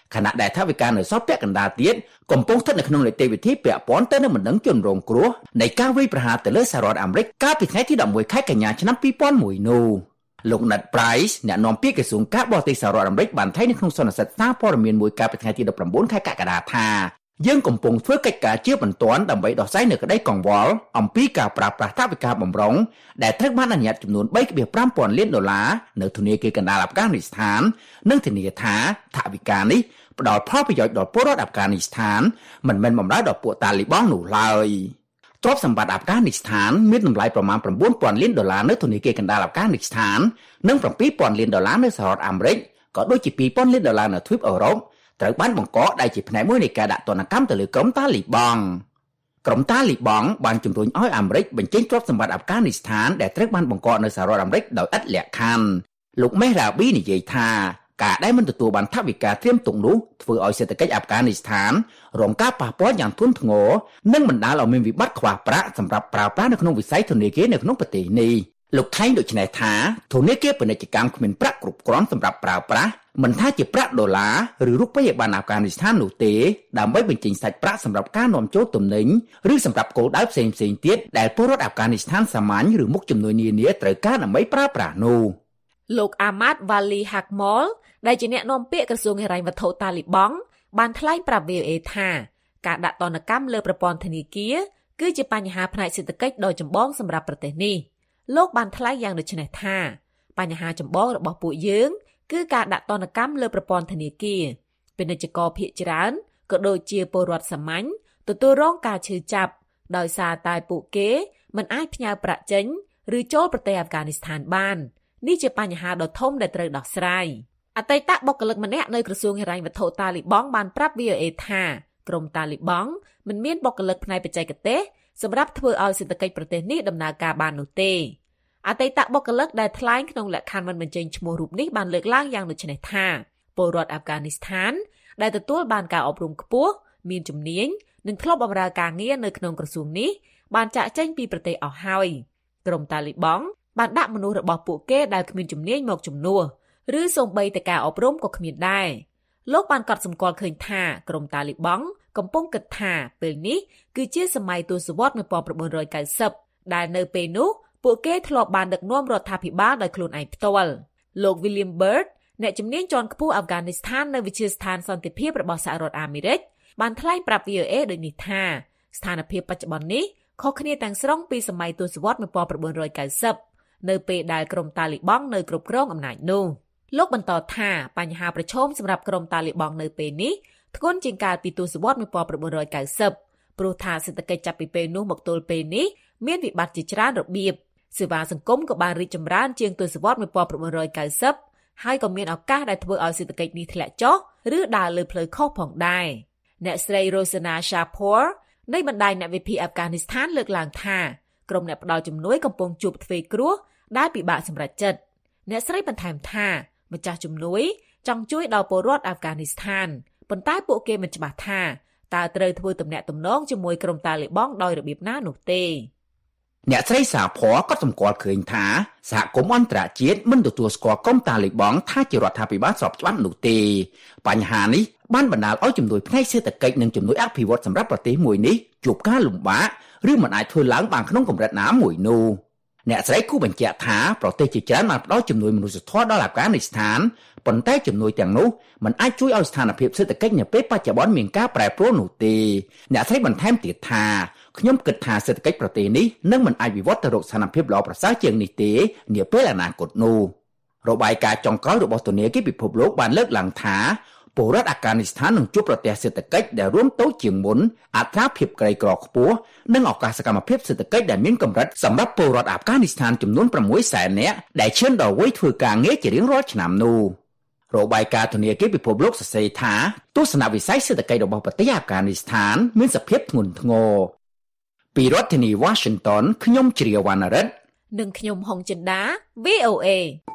ខណៈដែលថវិកានៅសល់ពាក់កណ្ដាលទៀតកំពុងស្ថិតនៅក្នុងនីតិវិធីពាក់ព័ន្ធទៅនឹងបណ្ដឹងជនរងគ្រោះនៃការវាយប្រហារទៅលើសហរដ្ឋអាមេរិកកាលពីថ្ងៃទីដប់មួយខែកញ្ញាឆ្នាំពីរពាន់មួយនោះលោក Ned Price អ្នកនាំពាក្យក្រសួងការបរទេសសហរដ្ឋអាមេរិកបានថ្លែងនៅក្នុងសន្និសីទសារព័ត៌មានមួយកាលពីថ្ងៃទីដប់ប្រាំបួនខែកក្កដាថាយើងកំពុងធ្វើកិច្ចការជាបន្ទាន់ដើម្បីដោះស្រាយនៅក្តីកង្វល់អំពីការប្រើប្រាស់ថវិកាបម្រុងដែលត្រូវបានអនុញ្ញាតចំនួន បីភាគប្រាំពាន់លានដុល្លារនៅធនាគារកណ្ដាលអាហ្វហ្គានីស្ថាននិងធានាថាថវិកានេះផ្ដល់ផលប្រយោជន៍ដល់ពលរដ្ឋអាហ្វហ្គានីស្ថានមិនមែនបម្រើដល់ពួកតាលីបង់នោះឡើយទ្រព្យសម្បត្តិអាហ្វហ្គានីស្ថានមានតម្លៃប្រមាណ ប្រាំបួនពាន់លានដុល្លារនៅធនាគារកណ្ដាលអាហ្វហ្គានីស្ថាននិង bảyពាន់លានដុល្លារនៅសហរដ្ឋអាមេរិកក៏ដូចជា ពីរពាន់លានដុល្លារនៅទ្វីបអឺរ៉ុបត្រូវបានបង្កដែលជាផ្នែកមួយនៃការដាក់ទណ្ឌកម្មទៅលើក្រុមតាលីបង់ក្រុមតាលីបង់បានជំរុញឲ្យអាមេរិកបញ្ចេញទ្រព្យសម្បត្តិអាហ្វហ្គានីស្ថានដែលត្រូវបានបង្កនៅសហរដ្ឋអាមេរិកដោយឥតលក្ខខណ្ឌលោកមេរ៉ាប៊ីនិយាយថាការដែលមិនទទួលបានថវិកាត្រៀមទុកនោះធ្វើឲ្យសេដ្ឋកិច្ចអាហ្វហ្គានីស្ថានរងការប៉ះពាល់យ៉ាងធ្ងន់ធ្ងរនិងបណ្ដាលឲ្យមានវិបត្តិខ្វះប្រាក់សម្រាប់ប្រើប្រាស់នៅក្នុងវិស័យធនាគារនៅក្នុងប្រទេសនេះលោកថៃដូចនេះថាធនាគារពាណិជ្ជកម្មគ្មានប្រាក់គ្រប់គ្រាន់សម្រាប់ប្រើប្រាស់មិនថាជាប្រាក់ដុល្លារឬរូបិយប័ណ្ណអាហ្វហ្គានីស្ថាននោះទេដើម្បីបញ្ចេញសាច់ប្រាក់សម្រាប់ការនាំចូលទំនិញឬសម្រាប់គោលដៅផ្សេងៗទៀតដែលពលរដ្ឋអាហ្វហ្គានីស្ថានសាមញ្ញឬមុខជំនួយនានាត្រូវការដើម្បីប្រើប្រាស់នោះលោកអាម៉ាត់វ៉ាលីហាក់ម៉លដែលជាអ្នកនាំពាក្យក្រសួងហិរញ្ញវត្ថុតាលីបង់បានថ្លែងប្រាប់ วี អូ เอ ថាការដាក់ទណ្ឌកម្មលើប្រព័ន្ធធនាគារគឺជាបញ្ហាផ្នែកសេដ្ឋកិច្ចដ៏ចម្បងសម្រាប់ប្រទេសនេះលោកបានថ្លែងយ៉ាងដូចនេះថាបញ្ហាចម្បងរបស់ពួកយើងគឺការដាក់ទណ្ឌកម្មលើប្រព័ន្ធធនាគារពាណិជ្ជករភាគច្រើនក៏ដូចជាពលរដ្ឋសាមញ្ញទទួលរងការឈឺចាប់ដោយសារតែពួកគេមិនអាចផ្ញើប្រាក់ចេញឬចូលប្រទេសអាហ្វហ្គានីស្ថានបាននេះជាបញ្ហាដ៏ធំដែលត្រូវដោះស្រាយអតីតបុគ្គលិកម្នាក់នៅក្រសួងហិរញ្ញវត្ថុតាលីបង់បានប្រាប់ วี អូ เอ ថាក្រុមតាលីបង់មិនមានបុគ្គលិកផ្នែកបច្ចេកទេសសម្រាប់ធ្វើឲ្យសេដ្ឋកិច្ចប្រទេសនេះដំណើរការបាននោះទេអតីតបុគ្គលិកដែលថ្លែងក្នុងលក្ខខណ្ឌមិនបញ្ចេញឈ្មោះរូបនេះបានលើកឡើងយ៉ាងដូចនេះថាពលរដ្ឋអាហ្វហ្គានីស្ថានដែលទទួលបានការអប់រំខ្ពស់មានជំនាញនិងធ្លាប់បម្រើការងារនៅក្នុងក្រសួងនេះបានចាកចេញពីប្រទេសអស់ហើយក្រុមតាលីបង់បានដាក់មនុស្សរបស់ពួកគេដែលគ្មានជំនាញមកជំនួសឬសូម្បីតែការអប់រំក៏គ្មានដែរលោកបានកត់សម្គាល់ឃើញថាក្រុមតាលីបង់កំពុងគិតថាពេលនេះគឺជាសម័យទសវត្សរ៍nineteen ninetyដែលនៅពេលនោះពួកគេធ្លាប់បានដឹកនាំរដ្ឋាភិបាលដោយខ្លួនឯងផ្ទាល់លោក William Byrd អ្នកជំនាញជាន់ខ្ពស់អាហ្វហ្គានីស្ថាននៅវិទ្យាស្ថានសន្តិភាពរបស់សហរដ្ឋអាមេរិកបានថ្លែងប្រាប់ วี អូ เอ ដូចនេះថាស្ថានភាពបច្ចុប្បន្ននេះខុសគ្នាទាំងស្រុងពីសម័យទសវត្សរ៍nineteen ninetyនៅពេលដែលក្រុមតាលីបង់នៅគ្រប់គ្រងអំណាចនោះលោកបន្តថាបញ្ហាប្រឈមសម្រាប់ក្រុមតាលីបង់នៅពេលនេះធ្ងន់ជាងកាលពីទសវត្សរ៍nineteen ninetyព្រោះថាសេដ្ឋកិច្ចចាប់ពីពេលនោះមកទល់ពេលនេះមានវិបត្តិជាច្រើនរបៀបសេវាសង្គមក៏បានរីកចម្រើនជាងទសវត្សរ៍nineteen ninetyហើយក៏មានឱកាសដែលធ្វើឲ្យសេដ្ឋកិច្ចនេះធ្លាក់ចុះឬដើរលើផ្លូវខុសផងដែរអ្នកស្រី Rosana Shapur នៃបណ្ដាញអ្នកវិភាគអាហ្វហ្គានីស្ថានលើកឡើងថាក្រុមអ្នកផ្ដល់ជំនួយកំពុងជួបទ្វេគ្រោះដែលពិបាកសម្រេចចិត្តអ្នកស្រីបន្ថែមថាម្ចាស់ជំនួយចង់ជួយដល់ពលរដ្ឋអាហ្វហ្គានីស្ថានប៉ុន្តែពួកគេមិនច្បាស់ថាតើត្រូវធ្វើទំនាក់ទំនងជាមួយក្រុមតាលីបង់ដោយរបៀបណានោះទេអ្នកស្រីសាភ័រក៏សម្គាល់ឃើញថាសហគមន៍អន្តរជាតិមិនទទួលស្គាល់ក្រុមតាលីបង់ថាជារដ្ឋាភិបាលស្របច្បាប់នោះទេបញ្ហានេះបានបណ្ដាលឲ្យជំនួយផ្នែកសេដ្ឋកិច្ចនិងជំនួយអភិវឌ្ឍសម្រាប់ប្រទេសមួយនេះជួបការលំបាកឬមិនអាចធ្វើឡើងបានក្នុងកម្រិតណាមួយនោះអ្នកស្រីគូបញ្ជាក់ថាប្រទេសជាច្រើនបានផ្ដល់ជំនួយមនុស្សធម៌ដល់អាហ្វហ្គានីស្ថានប៉ុន្តែជំនួយទាំងនោះមិនអាចជួយឲ្យស្ថានភាពសេដ្ឋកិច្ចនៅពេលបច្ចុប្បន្នមានការប្រែប្រួលនោះទេអ្នកស្រីបន្ថែមទៀតថាខ្ញុំគិតថាសេដ្ឋកិច្ចប្រទេសនេះនឹងមិនអាចវិវត្តទៅរកស្ថានភាពល្អប្រសើរជាងនេះទេនាពេលអនាគតនោះរបាយការណ៍ចុងក្រោយរបស់ធនាគារពិភពលោកបានលើកឡើងថាពលរដ្ឋអាហ្វហ្គានីស្ថាននឹងជួបប្រទះសេដ្ឋកិច្ចដែលរួមតូចជាងមុនអត្រាភាពក្រីក្រខ្ពស់និងឱកាសសកម្មភាពសេដ្ឋកិច្ចដែលមានកម្រិតសម្រាប់ពលរដ្ឋអាហ្វហ្គានីស្ថានចំនួន6សែននាក់ដែលឈានដល់វ័យធ្វើការងារជារៀងរាល់ឆ្នាំនោះរបាយការណ៍ធនាគារពិភពលោកសរសេរថាទស្សនវិស័យសេដ្ឋកិច្ចរបស់ប្រទេសអាហ្វហ្គានីស្ថានមានសភាពធ្ងន់ធ្ងរពីរដ្ឋធានី Washington ខ្ញុំជ្រាវវណ្ណរិទ្ធនិងខ្ញុំហុងចិន្តា វី អូ เอ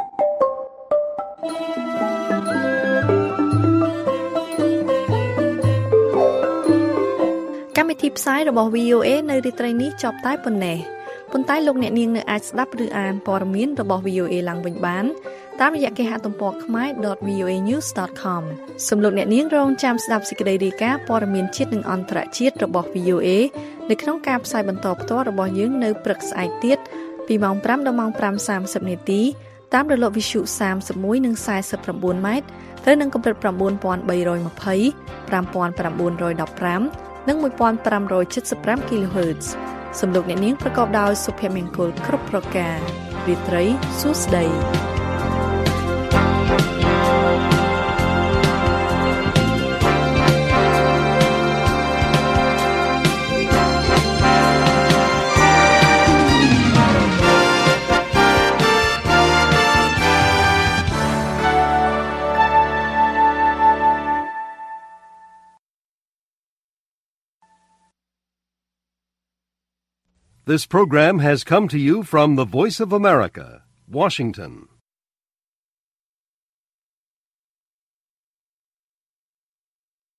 កម្មវិធីផ្សាយរបស់ វី អូ เอ នៅរាត្រីនេះចប់តែប៉ុណ្ណេះប៉ុន្តែលោកអ្នកនាងនៅអាចស្ដាប់ឬអានព័ត៌មានរបស់ វី អូ เอ ឡើងវិញបានតាមរយៈគេហទំព័រ ខមែរ ដត វី អូ เอ นิวส์ ដត คอม សំលោកអ្នកនាងរងចាំស្ដាប់សេចក្តីរាយការណ៍ព័ត៌មានជាតិនិងអន្តរជាតិរបស់ វី អូ เอ នៅក្នុងការផ្សាយបន្តផ្ទាល់របស់យើងនៅព្រឹកស្អែកទៀតពីម៉ោងfiveដល់ម៉ោងfiveសាមសិបនាទីតាមរលកវិទ្យុthirty-oneនិងforty-nineម៉ែត្រត្រូវនឹងកម្រិតnine thousand three hundred twenty, five thousand nine hundred fifteenនិងfifteen seventy-five គីឡូហឺតซ์ សំលោកអ្នកនាងប្រកបដោយសុភមង្គលគ្រប់ប្រការរាត្រីសួស្តី This program has come to you from the Voice of America, Washington.